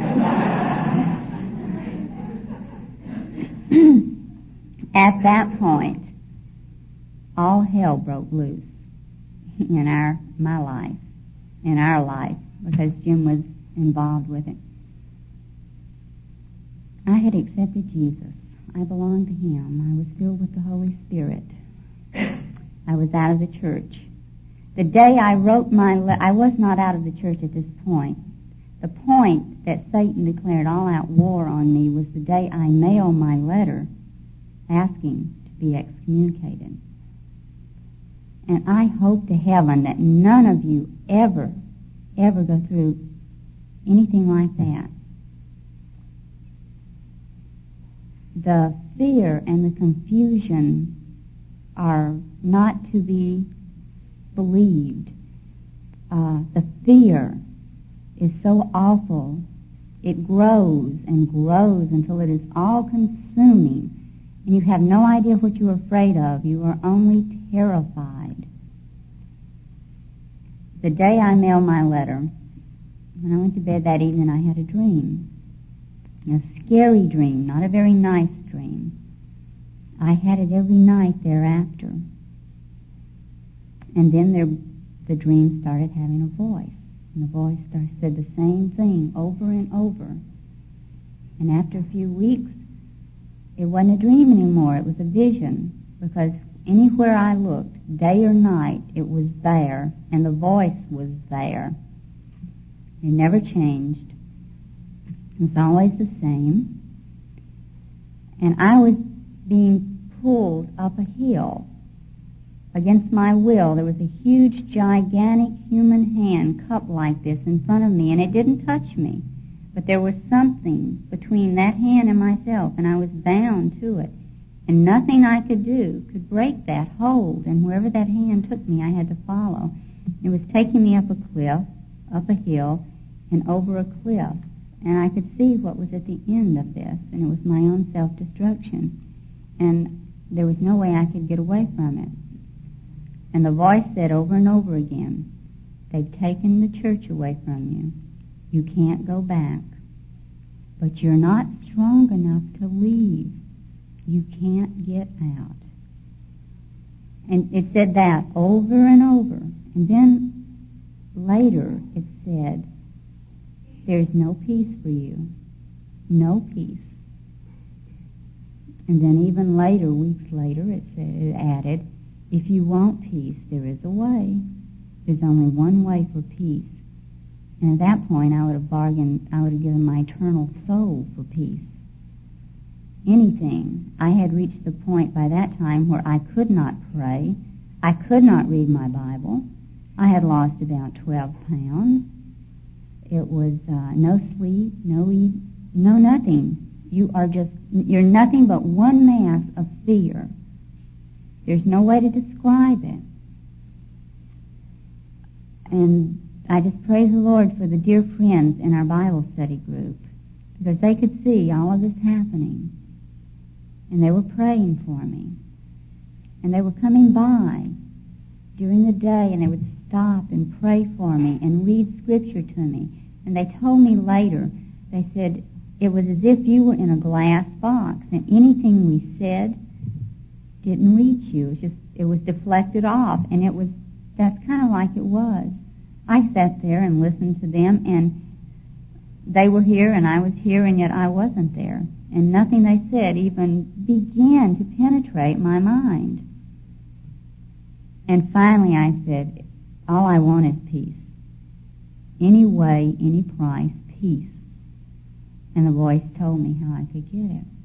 At that point, all hell broke loose in our life, because Jim was involved with it. I had accepted Jesus. I belonged to him. I was filled with the Holy Spirit. I was out of the church. The day I wrote I was not out of the church at this point. The point that Satan declared all-out war on me was the day I mailed my letter asking to be excommunicated. And I hope to heaven that none of you ever go through anything like that. The fear and the confusion are not to be believed. The fear is so awful. It grows and grows until it is all-consuming, and you have no idea what you're afraid of. You are only terrified. The day I mailed my letter, when I went to bed that evening, I had a dream. A scary dream, not a very nice dream. I had it every night thereafter. And then the dream started having a voice. And the voice said the same thing over and over. And after a few weeks, it wasn't a dream anymore. It was a vision. Because anywhere I looked, day or night, it was there. And the voice was there. It never changed. It was always the same. And I was being pulled up a hill. Against my will, there was a huge, gigantic human hand cupped like this in front of me, and it didn't touch me. But there was something between that hand and myself, and I was bound to it. And nothing I could do could break that hold, and wherever that hand took me, I had to follow. It was taking me up a cliff, up a hill, and over a cliff. And I could see what was at the end of this, and it was my own self-destruction. And there was no way I could get away from it. And the voice said over and over again, they've taken the church away from you. You can't go back. But you're not strong enough to leave. You can't get out. And it said that over and over. And then later it said, there's no peace for you. No peace. And then even later, weeks later, it added, if you want peace, there is a way. There's only one way for peace. And at that point, I would have given my eternal soul for peace. Anything. I had reached the point by that time where I could not pray. I could not read my Bible. I had lost about 12 pounds. It was no sleep, no eat, no nothing. You're nothing but one mass of fear. There's no way to describe it. And I just praise the Lord for the dear friends in our Bible study group, because they could see all of this happening. And they were praying for me. And they were coming by during the day, and they would stop and pray for me and read scripture to me. And they told me later, they said, it was as if you were in a glass box, and anything we said didn't reach you. It was deflected off, and that's kind of like it was. I sat there and listened to them, and they were here and I was here, and yet I wasn't there. And nothing they said even began to penetrate my mind. And finally I said, all I want is peace. Any way, any price, peace. And the voice told me how I could get it.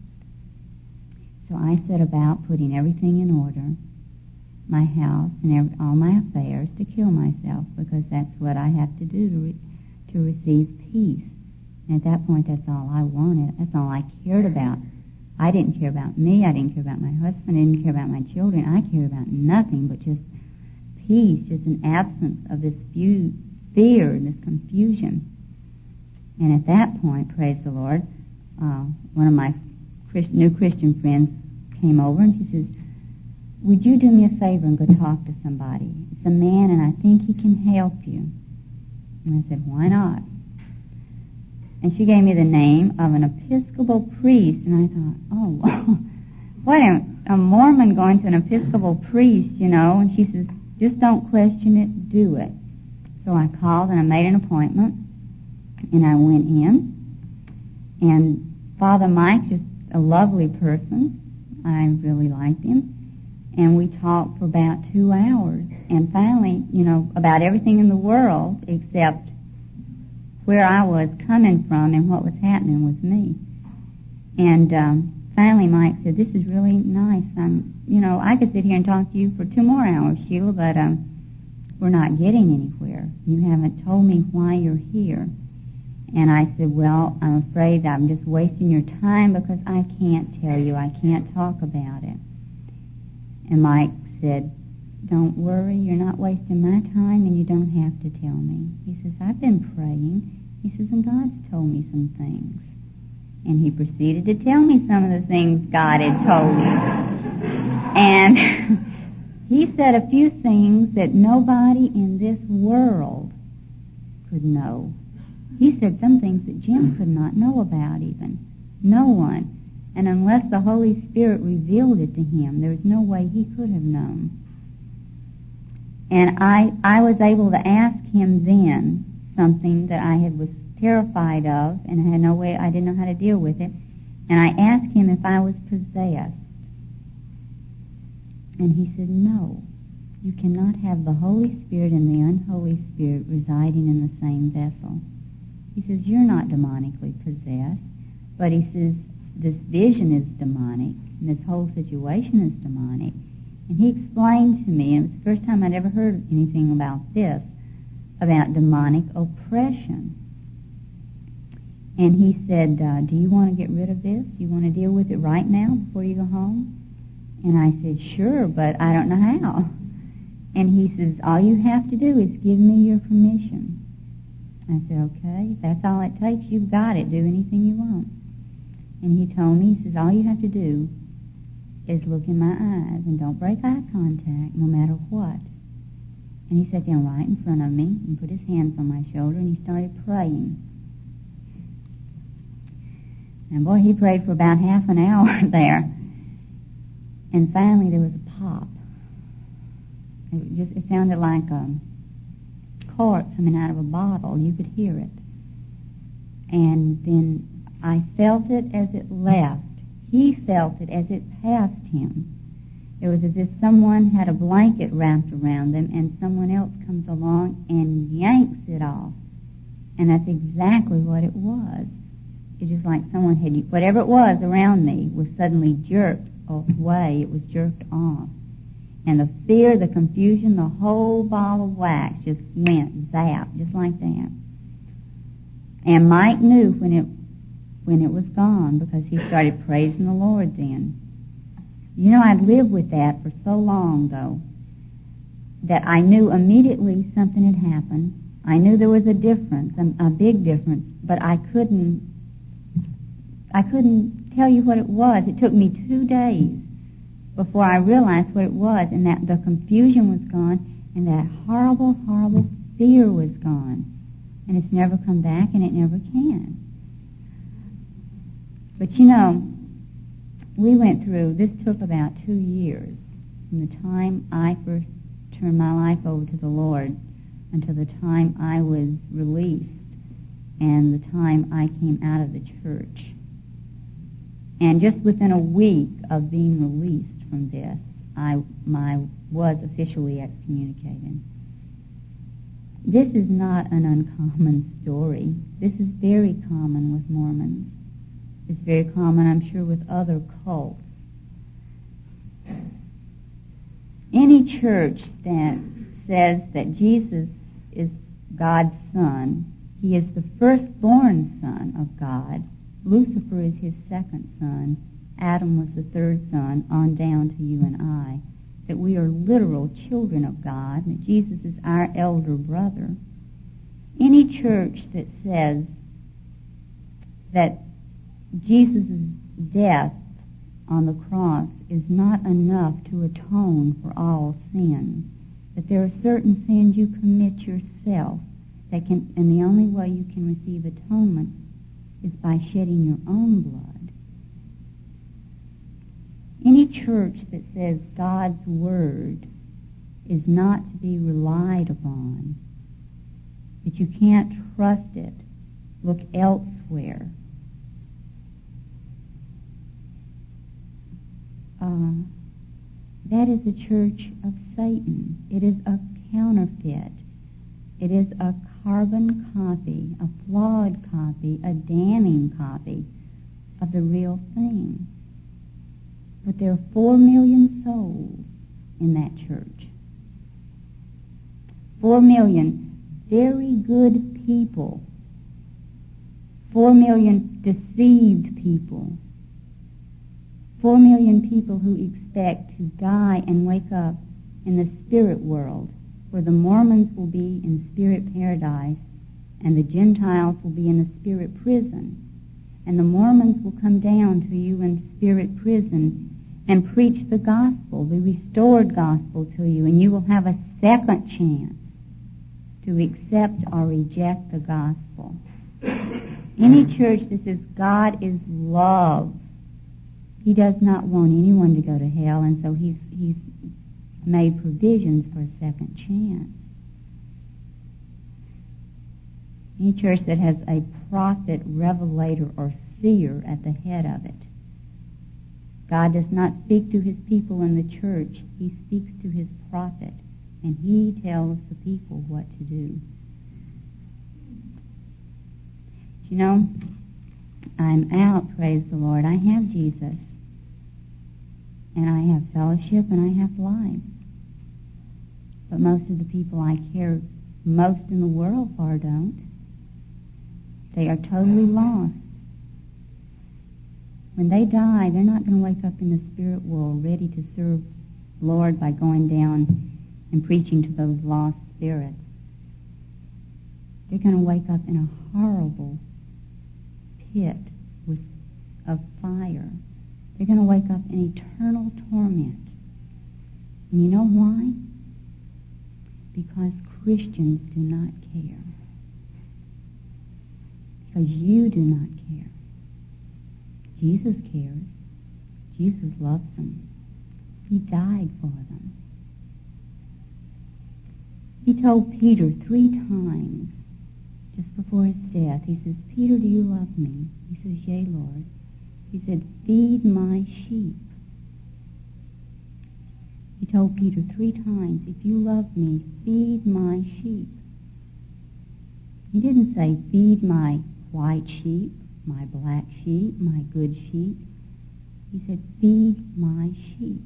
So I set about putting everything in order, my house and all my affairs, to kill myself, because that's what I have to do to receive peace. And at that point, that's all I wanted. That's all I cared about. I didn't care about me. I didn't care about my husband. I didn't care about my children. I cared about nothing but just peace, just an absence of this fear and this confusion. And at that point, praise the Lord, one of my new Christian friends came over and she says, would you do me a favor and go talk to somebody? It's a man and I think he can help you. And I said, why not? And she gave me the name of an Episcopal priest, and I thought, oh, what a Mormon going to an Episcopal priest, you know? And she says, just don't question it, do it. So I called and I made an appointment, and I went in, and Father Mike, just a lovely person, I really liked him, and we talked for about 2 hours. and finally, about everything in the world except where I was coming from and what was happening with me. And finally Mike said, this is really nice. I could sit here and talk to you for 2 more hours, Sheila, but we're not getting anywhere. You haven't told me why you're here. And I said, well, I'm afraid I'm just wasting your time because I can't tell you. I can't talk about it. And Mike said, don't worry, you're not wasting my time and you don't have to tell me. He says, I've been praying. He says, and God's told me some things. And he proceeded to tell me some of the things God had told him. And he said a few things that nobody in this world could know. He said some things that Jim could not know about even. No one. And unless the Holy Spirit revealed it to him, there was no way he could have known. And I was able to ask him then something that I was terrified of, and I had no way, I didn't know how to deal with it. And I asked him if I was possessed. And he said, no, you cannot have the Holy Spirit and the unholy Spirit residing in the same vessel. He says, you're not demonically possessed. But he says, this vision is demonic, and this whole situation is demonic. And he explained to me, and it was the first time I'd ever heard anything about this, about demonic oppression. And he said, do you want to get rid of this? Do you want to deal with it right now before you go home? And I said, sure, but I don't know how. And he says, all you have to do is give me your permission. I said, okay, if that's all it takes, you've got it. Do anything you want. And he told me, he says, all you have to do is look in my eyes and don't break eye contact no matter what. And he sat down right in front of me and put his hands on my shoulder and he started praying. And boy, he prayed for about half an hour there. And finally there was a pop. It sounded like a cork coming out of a bottle. You could hear it. And then I felt it as it left. He felt it as it passed him. It was as if someone had a blanket wrapped around them and someone else comes along and yanks it off. And that's exactly what it was. It's just like someone had, whatever it was around me was suddenly jerked away. It was jerked off. And the fear, the confusion, the whole ball of wax just went zap, just like that. And Mike knew when it was gone because he started praising the Lord then. I'd lived with that for so long, though, that I knew immediately something had happened. I knew there was a difference, a big difference, but I couldn't tell you what it was. It took me 2 days before I realized what it was, and that the confusion was gone, and that horrible, horrible fear was gone. And it's never come back, and it never can. But we went through, this took about 2 years, from the time I first turned my life over to the Lord until the time I was released and the time I came out of the church. And just within a week of being released from this, I was officially excommunicated. This is not an uncommon story. This is very common with Mormons. It's very common, I'm sure, with other cults. Any church that says that Jesus is God's Son, He is the firstborn Son of God, Lucifer is His second son, Adam was the third son, on down to you and I, that we are literal children of God, and that Jesus is our elder brother. Any church that says that Jesus' death on the cross is not enough to atone for all sins, that there are certain sins you commit yourself that can, and the only way you can receive atonement is by shedding your own blood. Any church that says God's Word is not to be relied upon, that you can't trust it, look elsewhere. That is a church of Satan. It is a counterfeit. It is a carbon copy, a flawed copy, a damning copy of the real thing. But there are 4 million souls in that church. 4 million very good people. 4 million deceived people. 4 million people who expect to die and wake up in the spirit world, where the Mormons will be in spirit paradise and the Gentiles will be in the spirit prison. And the Mormons will come down to you in spirit prison and preach the gospel, the restored gospel to you, and you will have a second chance to accept or reject the gospel. Any church that says God is love, He does not want anyone to go to hell, and so He's made provisions for a second chance. Any church that has a prophet, revelator, or seer at the head of it. God does not speak to His people in the church. He speaks to His prophet, and he tells the people what to do. You know, I'm out, praise the Lord. I have Jesus, and I have fellowship, and I have life. But most of the people I care most in the world for don't. They are totally lost. When they die, they're not going to wake up in the spirit world ready to serve the Lord by going down and preaching to those lost spirits. They're going to wake up in a horrible pit of fire. They're going to wake up in eternal torment. And you know why? Because Christians do not care. Because you do not care. Jesus cares. Jesus loves them. He died for them. He told Peter 3 times just before his death, he says, Peter, do you love me? He says, yea, Lord. He said, feed my sheep. He told Peter 3 times, if you love me, feed my sheep. He didn't say, feed my white sheep, my black sheep, my good sheep. He said, feed my sheep.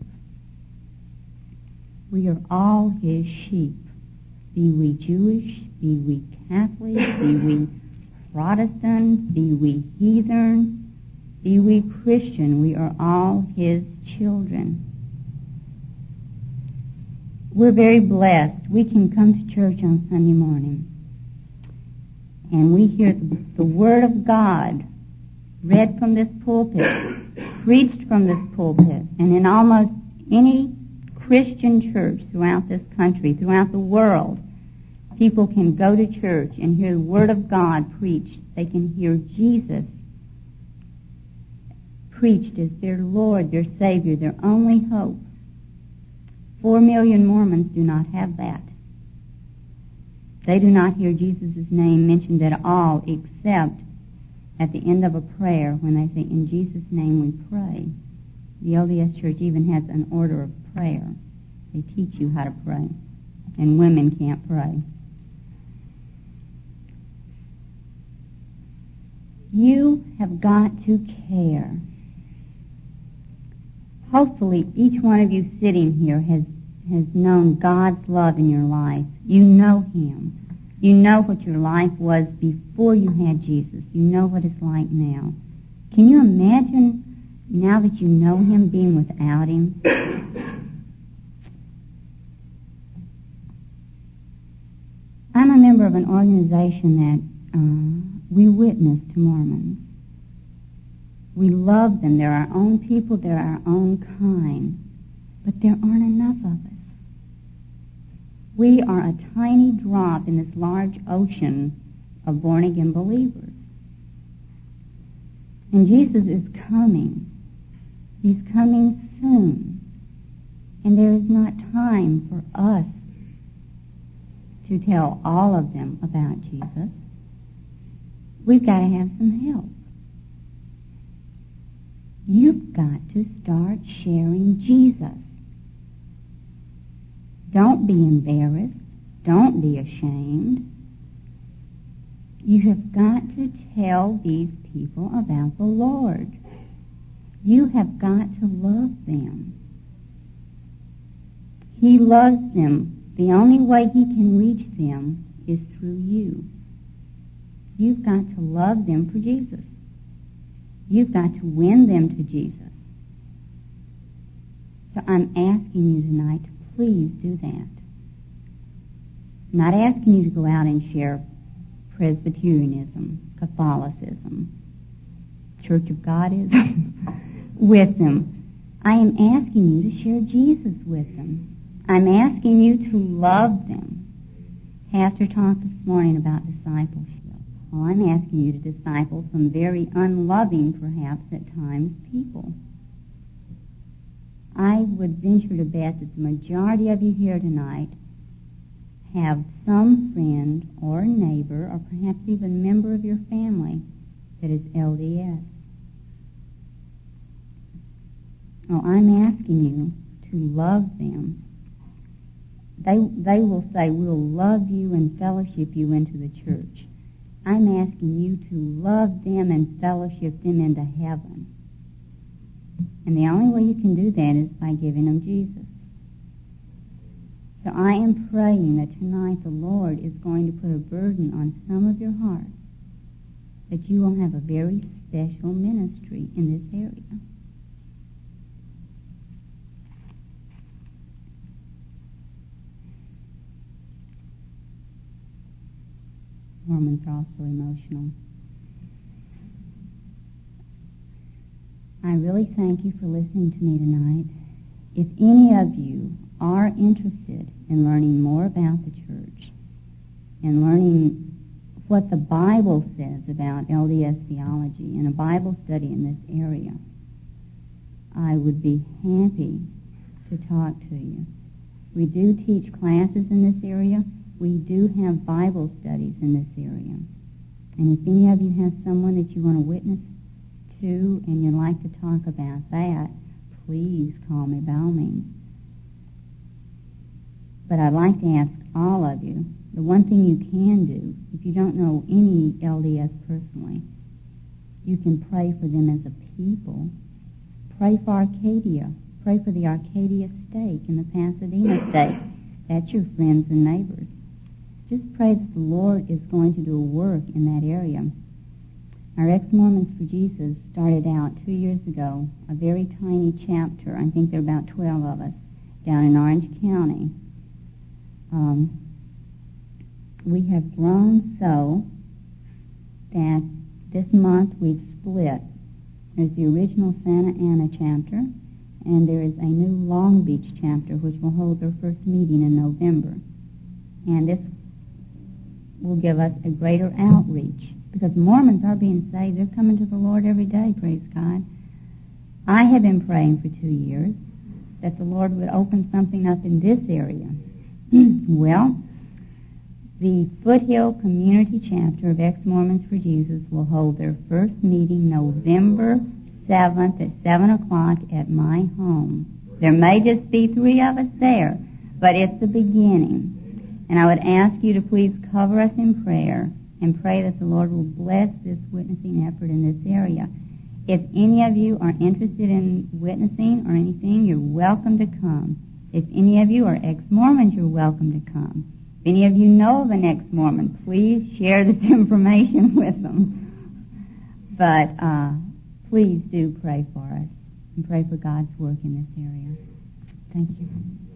We are all His sheep. Be we Jewish, be we Catholic, be we Protestant, be we heathen, be we Christian. We are all His children. We're very blessed. We can come to church on Sunday morning and we hear the Word of God read from this pulpit, preached from this pulpit, and in almost any Christian church throughout this country, throughout the world, people can go to church and hear the Word of God preached. They can hear Jesus preached as their Lord, their Savior, their only hope. 4 million Mormons do not have that. They do not hear Jesus' name mentioned at all except at the end of a prayer when they say, in Jesus' name we pray. The LDS Church even has an order of prayer. They teach you how to pray, and women can't pray. You have got to care. Hopefully each one of you sitting here has known God's love in your life. You know Him. You know what your life was before you had Jesus. You know what it's like now. Can you imagine now that you know Him being without Him? I'm a member of an organization that we witness to Mormons. We love them. They're our own people. They're our own kind. But there aren't enough of us. We are a tiny drop in this large ocean of born-again believers. And Jesus is coming. He's coming soon. And there is not time for us to tell all of them about Jesus. We've got to have some help. You've got to start sharing Jesus. Don't be embarrassed. Don't be ashamed. You have got to tell these people about the Lord. You have got to love them. He loves them. The only way He can reach them is through you. You've got to love them for Jesus. You've got to win them to Jesus. So I'm asking you tonight to please do that. I'm not asking you to go out and share Presbyterianism, Catholicism, Church of Godism with them. I am asking you to share Jesus with them. I'm asking you to love them. Pastor talked this morning about discipleship. Well, I'm asking you to disciple some very unloving, perhaps at times, people. I would venture to bet that the majority of you here tonight have some friend or neighbor or perhaps even member of your family that is LDS. Oh, I'm asking you to love them. They will say, we'll love you and fellowship you into the church. I'm asking you to love them and fellowship them into heaven. And the only way you can do that is by giving them Jesus. So I am praying that tonight the Lord is going to put a burden on some of your hearts, that you will have a very special ministry in this area. Mormons are also emotional. I really thank you for listening to me tonight. If any of you are interested in learning more about the church and learning what the Bible says about LDS theology and a Bible study in this area, I would be happy to talk to you. We do teach classes in this area. We do have Bible studies in this area. And if any of you have someone that you want to witness to and you'd like to talk about that, please call me by all means. But I'd like to ask all of you, the one thing you can do, if you don't know any LDS personally, you can pray for them as a people. Pray for Arcadia. Pray for the Arcadia stake in the Pasadena stake. That's your friends and neighbors. Just pray that the Lord is going to do a work in that area. Our Ex-Mormons for Jesus started out 2 years ago, a very tiny chapter. I think there are about 12 of us down in Orange County. We have grown so that this month we've split. There's the original Santa Ana chapter, and there is a new Long Beach chapter which will hold their first meeting in November. And this will give us a greater outreach, because Mormons are being saved. They're coming to the Lord every day, praise God. I have been praying for 2 years that the Lord would open something up in this area. Well, the Foothill Community Chapter of Ex-Mormons for Jesus will hold their first meeting November 7th at 7 o'clock at my home. There may just be 3 of us there, but it's the beginning. And I would ask you to please cover us in prayer and pray that the Lord will bless this witnessing effort in this area. If any of you are interested in witnessing or anything, you're welcome to come. If any of you are ex-Mormons, you're welcome to come. If any of you know of an ex-Mormon, please share this information with them. But please do pray for us and pray for God's work in this area. Thank you.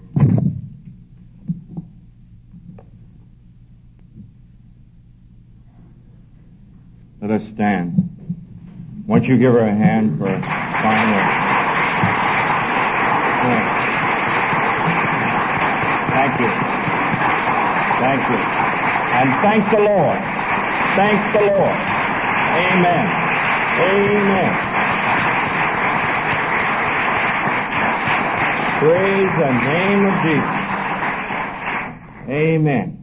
Let us stand. Won't you give her a hand for final? Thank you. Thank you. And thank the Lord. Thank the Lord. Amen. Amen. Praise the name of Jesus. Amen.